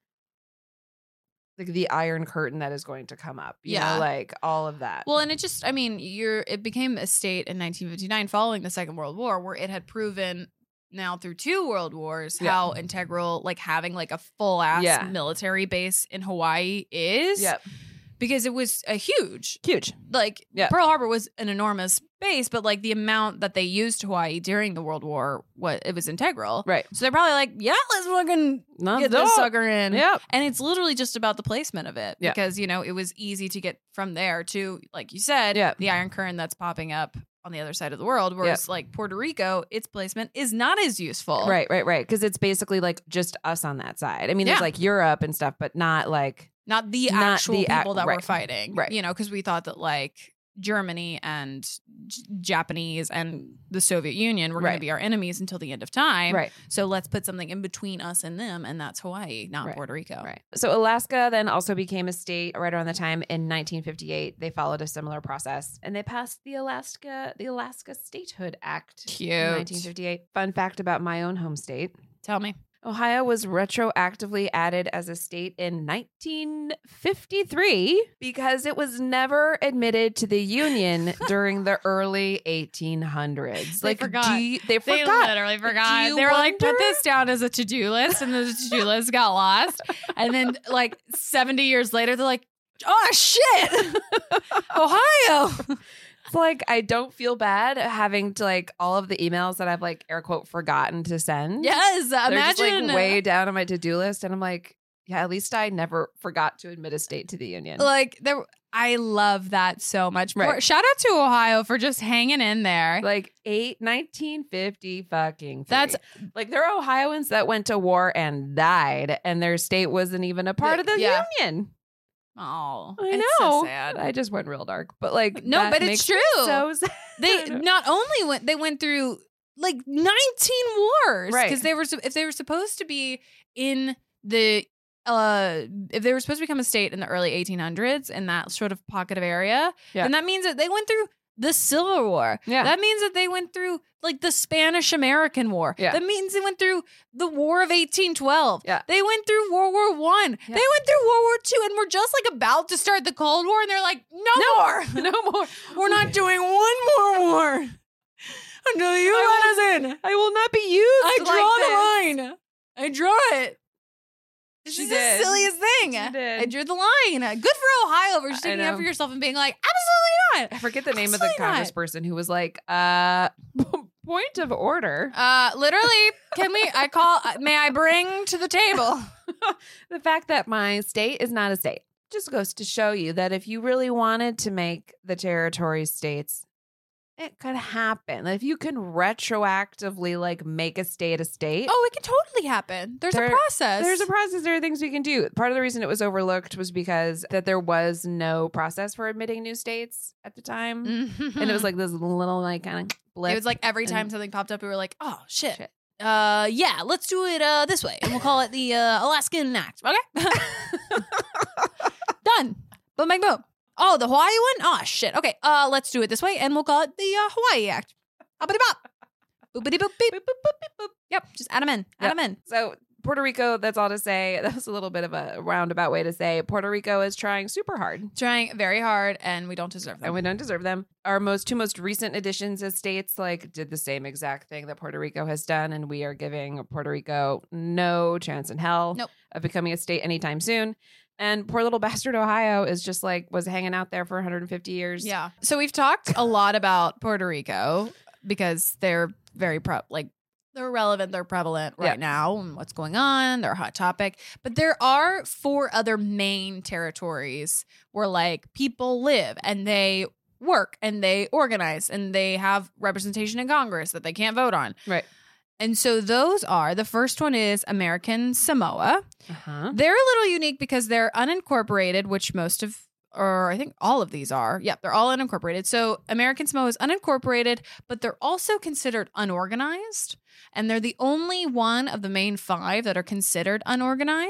B: like the Iron Curtain that is going to come up. You
C: Yeah.
B: know, like all of that.
C: Well, and it just, I mean, you're it became a state in nineteen fifty-nine following the Second World War where it had proven now through two world wars
B: Yeah.
C: how integral like having like a full ass
B: Yeah.
C: military base in Hawaii is.
B: Yep.
C: Because it was a huge,
B: Huge.
C: like
B: Yeah.
C: Pearl Harbor was an enormous base, but like the amount that they used Hawaii during the World War, what it was integral.
B: Right.
C: So they're probably like, yeah, let's fucking
B: Let's
C: get
B: do
C: this
B: it.
C: sucker in.
B: Yep.
C: And it's literally just about the placement of it
B: Yeah.
C: because, you know, it was easy to get from there to, like you said,
B: Yeah.
C: the Iron Curtain that's popping up on the other side of the world. Whereas like Puerto Rico, its placement is not as useful.
B: Right, right, right. Because it's basically like just us on that side. I mean,
C: Yeah.
B: there's like Europe and stuff, but not like
C: Not the
B: Not
C: actual
B: the ac-
C: people that were
B: right.
C: fighting.
B: Right.
C: You know, because we thought that like Germany and J- Japanese and the Soviet Union were going
B: Right.
C: to be our enemies until the end of time.
B: right,
C: So let's put something in between us and them, and that's Hawaii, not
B: Right.
C: Puerto Rico.
B: right. So Alaska then also became a state right around the time in nineteen fifty-eight. They followed a similar process and they passed the Alaska the Alaska Statehood Act
C: Cute.
B: in nineteen fifty-eight. Fun fact about my own home state.
C: Tell me.
B: Ohio was retroactively added as a state in nineteen fifty-three because it was never admitted to the Union during the early eighteen hundreds.
C: They
B: like,
C: forgot.
B: do you- they
C: They
B: forgot.
C: literally
B: Do
C: forgot.
B: you
C: They were like, put
B: wonder?
C: this down as a to-do list, and the to-do list got lost. And then like seventy years later, they're like, oh shit, Ohio.
B: It's like I don't feel bad having to like all of the emails that I've like air quote forgotten to send.
C: Yes,
B: They're just
C: imagine
B: like way down on my to-do list, and I'm like, yeah, at least I never forgot to admit a state to the Union.
C: like there. I love that so much.
B: Right.
C: Poor- Shout out to Ohio for just hanging in there.
B: Like eight nineteen fifty fucking. three.
C: That's-
B: like there are Ohioans that went to war and died, and their state wasn't even a part of the
C: Yeah.
B: Union.
C: Oh,
B: I
C: it's
B: know.
C: so sad.
B: I just went real dark, but like
C: No,
B: that
C: but it's
B: makes me
C: true.
B: So sad.
C: They not only went, they went through like nineteen wars,
B: Right.
C: Because they were, if they were supposed to be in the, uh, if they were supposed to become a state in the early eighteen hundreds in that sort of pocket of area,
B: Yeah.
C: then that means that they went through the Civil War.
B: Yeah.
C: That means that they went through like the Spanish American War.
B: Yeah.
C: That means they went through the War of eighteen twelve.
B: Yeah.
C: They went through World War One.
B: Yeah.
C: They went through World War Two, and we're just like about to start the Cold War, and they're like, no, more.
B: no more.
C: We're not doing one more war until you let us in.
B: I will not be used.
C: I draw
B: like
C: the line. I draw it. This
B: She
C: is
B: did.
C: the silliest thing.
B: She did.
C: I drew the line. Good for Ohio for
B: I
C: sticking up
B: know.
C: for yourself and being like, absolutely
B: I
C: not.
B: forget the name of the
C: Absolutely not.
B: congressperson who was like, uh, point of order.
C: Uh, literally, can we? I call. May I bring to the table?
B: The fact that my state is not a state just goes to show you that if you really wanted to make the territory states, it could happen. If you can retroactively like make a state a state.
C: Oh, it can totally happen. There's
B: There-
C: a process.
B: There's a process. There are things we can do. Part of the reason it was overlooked was because that there was no process for admitting new states at the time,
C: Mhm.
B: and it was like this little like kind of blip.
C: It was like every time
B: and-
C: something popped up, we were like, oh shit.
B: Shit.
C: Uh, yeah, let's do it uh this way, and we'll call it the uh, Alaskan Act. Okay, done. Boom, bang, boom. Oh, the Hawaii one. Oh shit. Okay. Uh, let's do it this way, and we'll call it the uh, Hawaii Act. Uppity bop. Boopity boop beep.
B: Boop, boop, boop, boop, boop.
C: Yep. Just add them in. Add
B: Yep.
C: them in.
B: So Puerto Rico, that's all to say. That was a little bit of a roundabout way to say Puerto Rico is trying super hard.
C: Trying very hard, and we don't deserve them.
B: And we don't deserve them. Our most two most recent additions as states like did the same exact thing that Puerto Rico has done, and we are giving Puerto Rico no chance in hell
C: Nope.
B: of becoming a state anytime soon. And poor little bastard Ohio is just like was hanging out there for one hundred fifty years.
C: Yeah. So we've talked a lot about Puerto Rico because they're very pro like they're relevant, they're prevalent right
B: Yeah.
C: now, and what's going on, they're a hot topic. But there are four other main territories where like people live and they work and they organize and they have representation in Congress that they can't vote on.
B: Right.
C: And so those are, the first one is American Samoa.
B: Uh-huh.
C: They're a little unique because they're unincorporated, which most of, or I think all of these are. Yep, they're all unincorporated. So American Samoa is unincorporated, but they're also considered unorganized. And they're the only one of the main five that are considered unorganized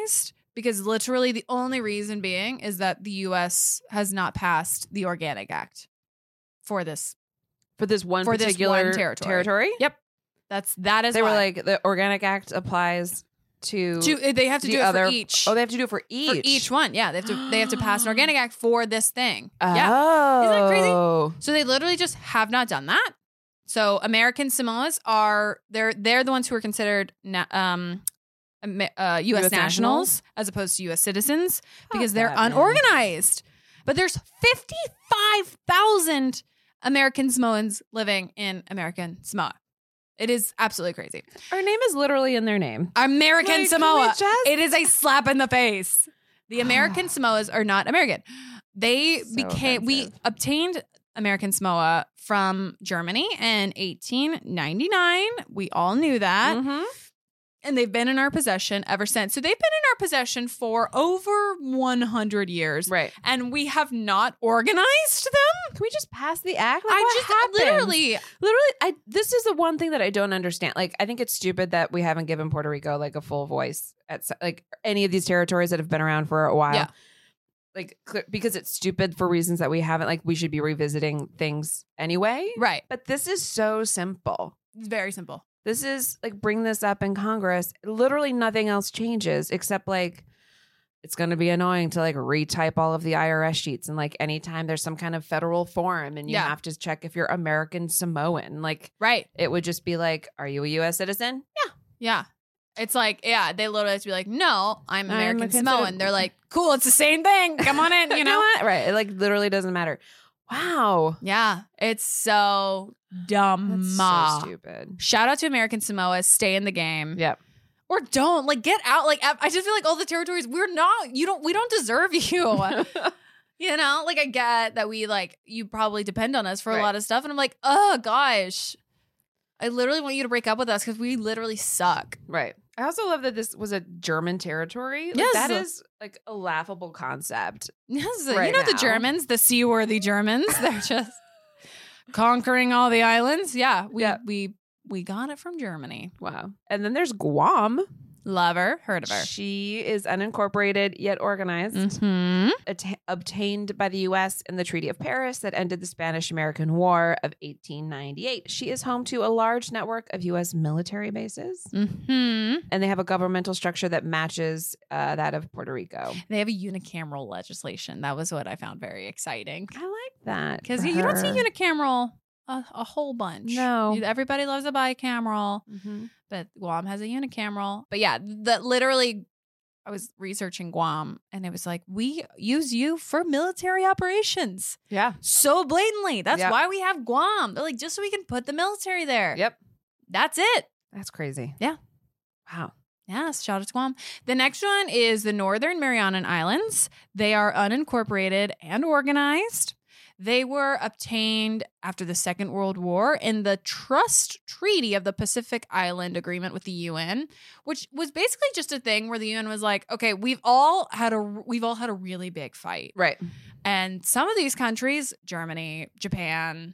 C: Because literally the only reason being is that the U S has not passed the Organic Act for this.
B: For this one
C: For this
B: particular
C: one territory.
B: territory?
C: Yep. That's, that is
B: They
C: why.
B: were like, the Organic Act applies to,
C: to, they have to
B: the
C: do it
B: other,
C: for each.
B: Oh, they have to do it for each.
C: For each one. Yeah. They have to, they have to pass an Organic Act for this thing.
B: Oh.
C: Yeah. Isn't that crazy? So they literally just have not done that. So American Samoas are, they're, they're the ones who are considered, na- um, uh, U S,
B: U S
C: nationals,
B: nationals?
C: as opposed to U S citizens because
B: Fuck
C: they're
B: that, man.
C: unorganized. But there's fifty-five thousand American Samoans living in American Samoa. It is absolutely crazy.
B: Our name is literally in their name.
C: American
B: Like, can
C: Samoa.
B: we just-
C: It is a slap in the face. The American Samoas are not American. They
B: So
C: became, we
B: offensive.
C: obtained American Samoa from Germany in eighteen ninety-nine. We all knew that.
B: Mhm.
C: And they've been in our possession ever since. So they've been in our possession for over one hundred years.
B: Right.
C: And we have not organized them.
B: Can we just pass the act? Like,
C: I
B: what
C: just
B: happened?
C: literally,
B: literally I this is the one thing that I don't understand. Like, I think it's stupid that we haven't given Puerto Rico like a full voice at s- like any of these territories that have been around for a while.
C: Yeah.
B: Like, cl- because it's stupid for reasons that we haven't, like, we should be revisiting things anyway.
C: right.
B: But this is so simple.
C: It's very simple.
B: This is like, bring this up in Congress. Literally nothing else changes except like it's going to be annoying to like retype all of the I R S sheets. And like anytime there's some kind of federal form and you
C: Yeah.
B: have to check if you're American Samoan, like
C: Right.
B: it would just be like, are you a U S citizen? Yeah.
C: Yeah. It's like, yeah, they literally have to be like, no, I'm
B: I'm
C: American
B: a considered-
C: Samoan. They're like, cool, it's the same thing. Come on in, you know?
B: what? Right. It like literally doesn't matter. Wow.
C: Yeah. It's so dumb.
B: That's so stupid.
C: Shout out to American Samoa. Stay in the game.
B: Yep.
C: Or don't. Like, get out. Like, I I just feel like all the territories, we're not, you don't, we don't deserve you. You know? Like, I get that we, like, you probably depend on us for
B: Right.
C: a lot of stuff. And I'm like, oh, gosh. I literally want you to break up with us because we literally suck.
B: Right. I also love that this was a German territory. Like,
C: Yes.
B: that is like a laughable concept.
C: Yes,
B: Right
C: you know the
B: now.
C: Germans, the seaworthy Germans. They're just conquering all the islands. Yeah, we
B: Yeah.
C: we we got it from Germany.
B: Wow. And then there's Guam.
C: Love her, heard of her.
B: She is unincorporated yet organized.
C: Mm-hmm.
B: Atta- obtained by the U S in the Treaty of Paris that ended the Spanish-American War of eighteen ninety-eight. She is home to a large network of U S military bases,
C: Mm-hmm.
B: and they have a governmental structure that matches uh, that of Puerto Rico.
C: They have a unicameral legislation. That was what I found very exciting.
B: I like that
C: Because
B: for
C: you, you don't see
B: her.
C: unicameral a, a whole bunch.
B: No.
C: You- everybody loves a bicameral.
B: Mhm.
C: But Guam has a unicameral. But yeah, that literally, I was researching Guam and it was like, we use you for military operations
B: Yeah.
C: so blatantly. That's
B: Yep.
C: why we have Guam. They're like, just so we can put the military there.
B: Yep.
C: That's it.
B: That's crazy.
C: Yeah.
B: Wow.
C: Yes, shout out to Guam. The next one is the Northern Mariana Islands. They are unincorporated and organized. They were obtained after the Second World War in the Trust Treaty of the Pacific Island Agreement with the U N, which was basically just a thing where the U N was like, okay, we've all had a we've all had a really big fight.
B: Right.
C: And some of these countries, Germany, Japan,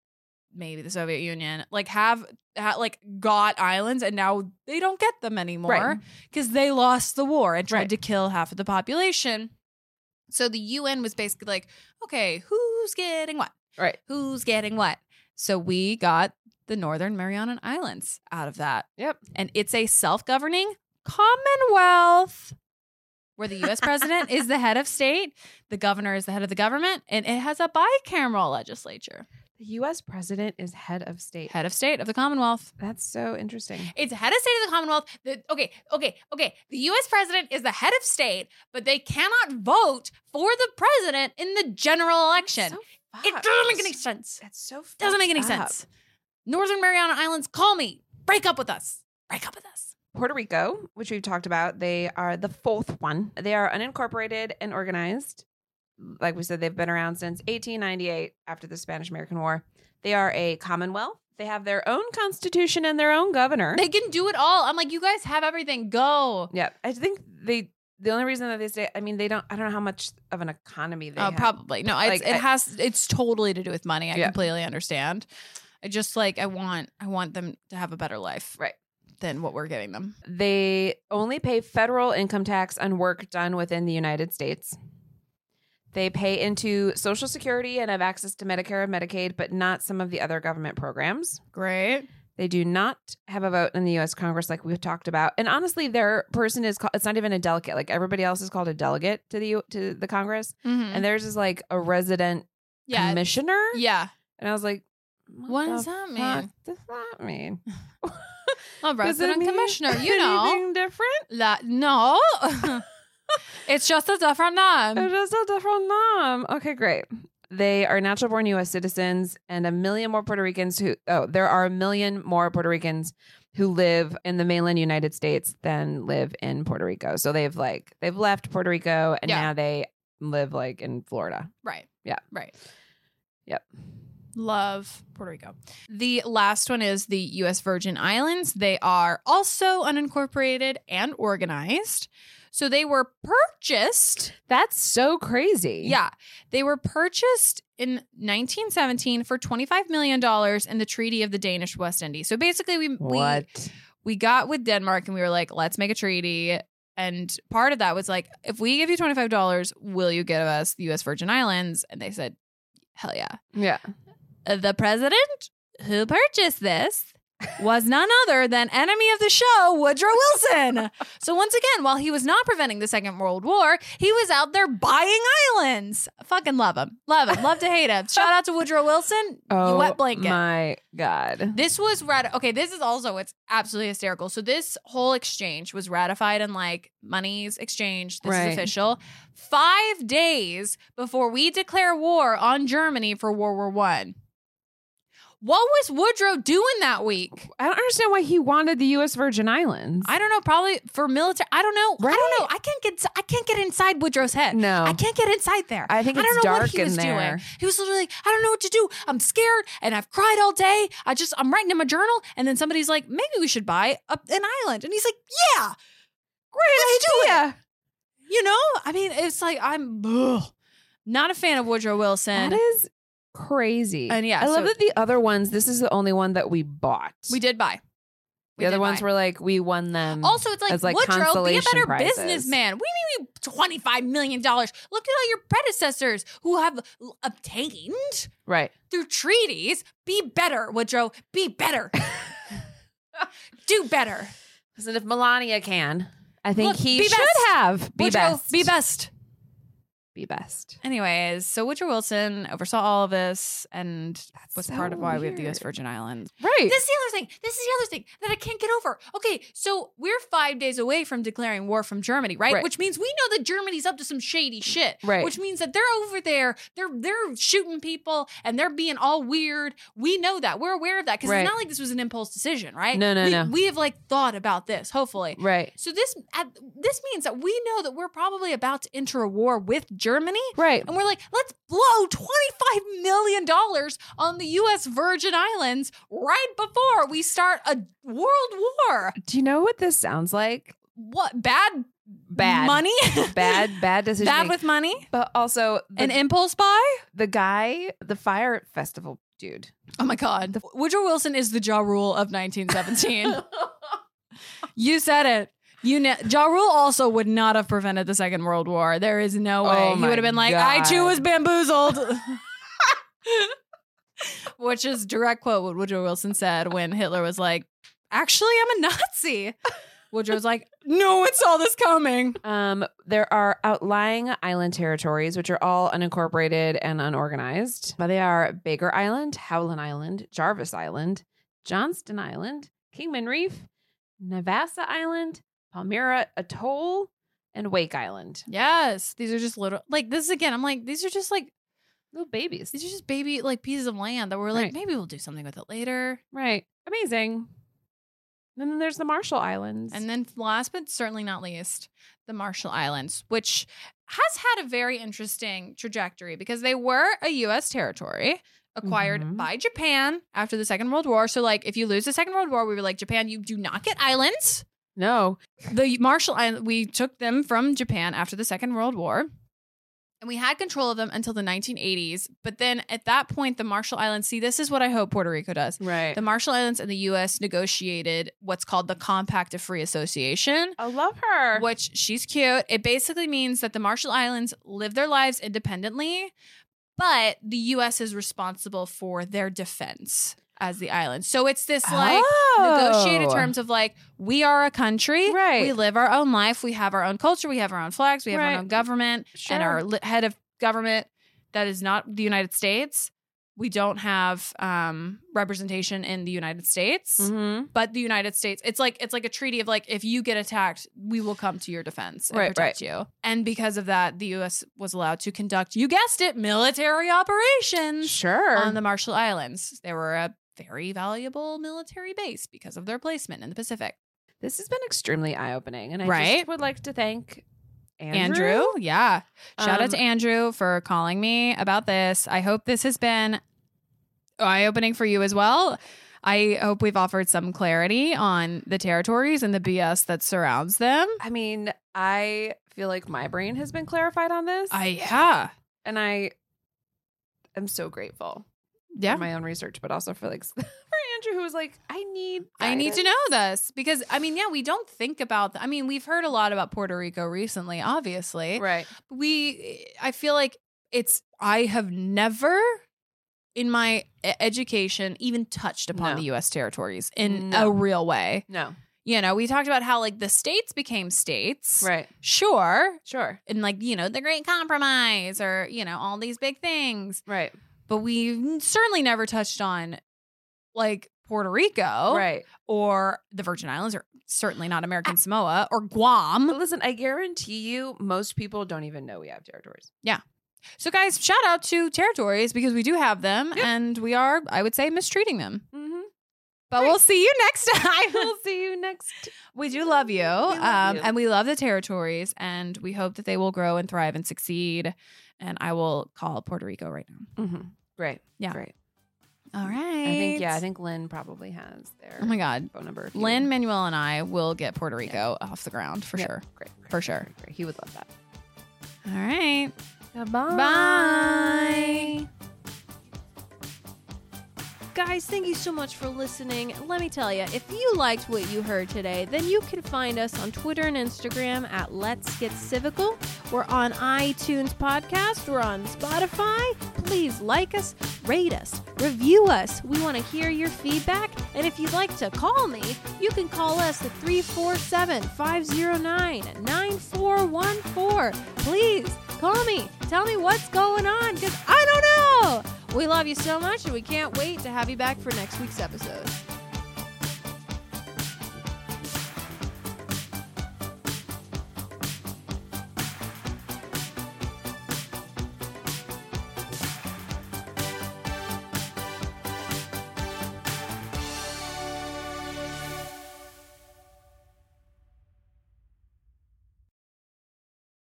C: maybe the Soviet Union, like have, ha like got islands and now they don't get them anymore
B: Right.
C: because they lost the war and tried
B: Right.
C: to kill half of the population. So the U N was basically like, okay, who's getting what?
B: Right.
C: Who's getting what? So we got the Northern Mariana Islands out of that.
B: Yep.
C: And it's a self-governing commonwealth where the U S president is the head of state, the governor is the head of the government, and it has a bicameral legislature.
B: The U S president is head of state.
C: Head of state of the Commonwealth.
B: That's so interesting.
C: It's head of state of the Commonwealth. The, okay, okay, okay. The U S president is the head of state, but they cannot vote for the president in the general election.
B: So
C: It
B: fucked.
C: doesn't make any sense.
B: That's so
C: Doesn't make any
B: fucked up.
C: sense. Northern Mariana Islands, call me. Break up with us. Break up with us.
B: Puerto Rico, which we've talked about, they are the fourth one. They are unincorporated and organized. Like we said, they've been around since eighteen ninety-eight after the Spanish-American War. They are a commonwealth. They have their own constitution and their own governor.
C: They can do it all. I'm like, you guys have everything. Go.
B: yeah, I think they. The only reason that they stay, I mean, they don't. I don't know how much of an economy they
C: Oh,
B: have.
C: probably. No, it's,
B: Like,
C: it
B: I-
C: has, it's totally to do with money. I
B: Yeah.
C: completely understand. I just like, I want, I want them to have a better life.
B: Right.
C: than what we're giving them.
B: They only pay federal income tax on work done within the United States. They pay into Social Security and have access to Medicare and Medicaid, but not some of the other government programs.
C: Great.
B: They do not have a vote in the U S Congress like we've talked about. And honestly, their person is called, it's not even a delegate. Like everybody else is called a delegate to the to the Congress.
C: Mm-hmm.
B: And theirs is like a resident
C: Yeah.
B: commissioner.
C: Yeah.
B: And I was like,
C: What
B: the
C: does that
B: fuck
C: mean?
B: does that mean?
C: A
B: Does it
C: resident
B: mean
C: commissioner, you know.
B: anything different?
C: La- no. It's just a different name.
B: It's just a different name. Okay, great. They are natural born U S citizens, and a million more Puerto Ricans who, oh, there are a million more Puerto Ricans who live in the mainland United States than live in Puerto Rico. So they've like, they've left Puerto Rico and
C: Yeah.
B: now they live like in Florida.
C: Right.
B: Yeah.
C: Right.
B: Yep.
C: Love Puerto Rico. The last one is the U S Virgin Islands. They are also unincorporated and organized. So they were purchased.
B: That's so crazy.
C: Yeah. They were purchased in nineteen seventeen for twenty-five million dollars in the Treaty of the Danish West Indies. So basically we
B: What?
C: we we got with Denmark and we were like, let's make a treaty. And part of that was like, if we give you twenty-five dollars, will you give us the U S Virgin Islands? And they said, hell yeah.
B: Yeah.
C: The president who purchased this was none other than enemy of the show, Woodrow Wilson. So once again, while he was not preventing the Second World War, he was out there buying islands. Fucking love him. Love him. Love to hate him. Shout out to Woodrow Wilson.
B: Oh,
C: You wet blanket.
B: my God.
C: This was rat. Okay, this is also, it's absolutely hysterical. So this whole exchange was ratified in like money's exchange. This
B: Right.
C: is official. Five days before we declare war on Germany for World War One. What was Woodrow doing that week?
B: I don't understand why he wanted the U S Virgin Islands.
C: I don't know. Probably for military. I don't know. I
B: Right.
C: don't know. I can't get. I can't get inside Woodrow's head.
B: No.
C: I can't get inside there.
B: I think
C: I
B: it's
C: don't know
B: dark
C: what he
B: in
C: was
B: there.
C: doing. He was literally like, I don't know what to do. I'm scared, and I've cried all day. I just, I'm writing in my journal, and then somebody's like, maybe we should buy a, an island, and he's like, yeah,
B: Great idea.
C: you know. I mean, it's like I'm ugh, not a fan of Woodrow Wilson.
B: That is crazy.
C: And yeah,
B: I love
C: so-
B: that the other ones, this is the only one that we bought.
C: we did buy. We
B: The other
C: did
B: ones
C: buy.
B: were like, we won them.
C: Also, it's like,
B: as, like,
C: Woodrow, be a
B: consolation
C: better
B: prizes.
C: businessman. We need twenty-five million dollars. Look at all your predecessors who have l- obtained
B: Right.
C: through treaties. Be better, Woodrow. Be better. Do better.
B: Listen, if Melania can, I think
C: Look,
B: he
C: be
B: should
C: best.
B: have. Be
C: Woodrow,
B: best.
C: be best.
B: Be best.
C: Anyways, so Woodrow Wilson oversaw all of this and
B: That's
C: was
B: so
C: part of why we have the U S
B: weird.
C: Virgin Islands.
B: Right.
C: This is the other thing. This is the other thing that I can't get over. Okay, so we're five days away from declaring war from Germany, right?
B: Right.
C: Which means we know that Germany's up to some shady shit.
B: Right.
C: Which means that they're over there, they're they're shooting people and they're being all weird. We know that. We're aware of that because
B: Right.
C: it's not like this was an impulse decision, right?
B: No, no,
C: we,
B: no.
C: We have like thought about this, hopefully.
B: Right.
C: So this uh, this means that we know that we're probably about to enter a war with Germany.
B: Right.
C: And we're like, let's blow twenty-five million dollars on the U S Virgin Islands right before we start a world war.
B: Do you know what this sounds like?
C: What? Bad?
B: Bad.
C: Money?
B: Bad, bad decision.
C: Bad
B: making.
C: with money?
B: But also, the,
C: An impulse buy?
B: the guy, the fire festival dude.
C: Oh my God. Woodrow Wilson is the Ja Rule of nineteen seventeen. You said it. You know, Ja Rule also would not have prevented the Second World War. There is no way.
B: Oh
C: he
B: my
C: would have been like, I too
B: God.
C: was bamboozled. Which is direct quote what Woodrow Wilson said when Hitler was like, actually, I'm a Nazi. Woodrow's like, no one saw this coming.
B: Um, there are outlying island territories, which are all unincorporated and unorganized. But they are Baker Island, Howland Island, Jarvis Island, Johnston Island, Kingman Reef, Navassa Island, Palmyra Atoll, and Wake Island.
C: Yes. These are just little, like this again. I'm like, these are just like,
B: Little babies.
C: these are just baby like pieces of land that we're like,
B: Right.
C: maybe we'll do something with it later.
B: Right. Amazing. And then there's the Marshall Islands.
C: And then last but certainly not least, the Marshall Islands, which has had a very interesting trajectory because they were a U S territory acquired
B: Mhm.
C: by Japan after the Second World War. So like if you lose the Second World War, we were like, Japan, you do not get islands.
B: no.
C: The Marshall Islands, we took them from Japan after the Second World War. And we had control of them until the nineteen eighties. But then at that point, the Marshall Islands, see, this is what I hope Puerto Rico does.
B: Right.
C: The Marshall Islands and the U S negotiated what's called the Compact of Free Association.
B: I love her.
C: Which, she's cute. It basically means that the Marshall Islands live their lives independently, but the U S is responsible for their defense as the island. So it's this like
B: Oh.
C: negotiated terms of like, we are a country.
B: Right.
C: We live our own life. We have our own culture. We have our own flags. We have
B: Right.
C: our own government
B: Sure.
C: and our li- head of government that is not the United States. We don't have um, representation in the United States,
B: Mm-hmm.
C: but the United States, it's like it's like a treaty of like, if you get attacked, we will come to your defense and
B: Right,
C: protect you. And because of that, the U S was allowed to conduct, you guessed it, military operations
B: Sure.
C: on the Marshall Islands. They were a very valuable military base because of their placement in the Pacific.
B: This has been extremely eye-opening, and I
C: Right?
B: just would like to thank Andrew.
C: Andrew, yeah. Shout out
B: Um,
C: to Andrew for calling me about this. I hope this has been eye-opening for you as well. I hope we've offered some clarity on the territories and the B S that surrounds them.
B: I mean, I feel like my brain has been clarified on this.
C: I yeah.
B: and I am so grateful
C: Yeah.
B: for my own research, but also for like for Andrew, who was like, I need
C: I need to
B: guidance.
C: know this because I mean, yeah, we don't think about I mean, we've heard a lot about Puerto Rico recently, obviously.
B: Right.
C: We I feel like it's I have never in my e- education even touched upon
B: No.
C: the U S territories in
B: No.
C: a real way.
B: No.
C: You know, we talked about how like the states became states.
B: Right.
C: Sure.
B: Sure.
C: And like, you know, the Great Compromise or, you know, all these big things.
B: Right.
C: But we certainly never touched on like Puerto Rico.
B: Right.
C: Or the Virgin Islands, or certainly not American Samoa or Guam.
B: But listen, I guarantee you, most people don't even know we have territories.
C: So, guys, shout out to territories because we do have them,
B: Yep.
C: and we are, I would say, mistreating them.
B: Mm-hmm.
C: But we'll see you next time.
B: We'll see you next.
C: We do love you,
B: love
C: um,
B: you.
C: and we love the territories, and we hope that they will grow and thrive and succeed. And I will call Puerto Rico right now.
B: Mm-hmm. Great.
C: Yeah.
B: Great.
C: All right.
B: I think, yeah, I think Lynn probably has their
C: Oh my God,
B: phone number. if you-
C: Lynn, Manuel, and I will get Puerto Rico off the ground for
B: Yep.
C: sure.
B: Great, great.
C: For sure.
B: Great, great. He would love that.
C: All right.
B: Goodbye.
C: Bye.
D: Guys, thank you so much for listening. Let me tell you, if you liked what you heard today, then you can find us on Twitter and Instagram at Let's Get Civical. We're on iTunes Podcast. We're on Spotify. Please like us, rate us, review us. We want to hear your feedback. And if you'd like to call me, you can call us at three four seven, five zero nine, nine four one four. Please call me. Tell me what's going on because I don't know. We love you so much, and we can't wait to have you back for next week's episode.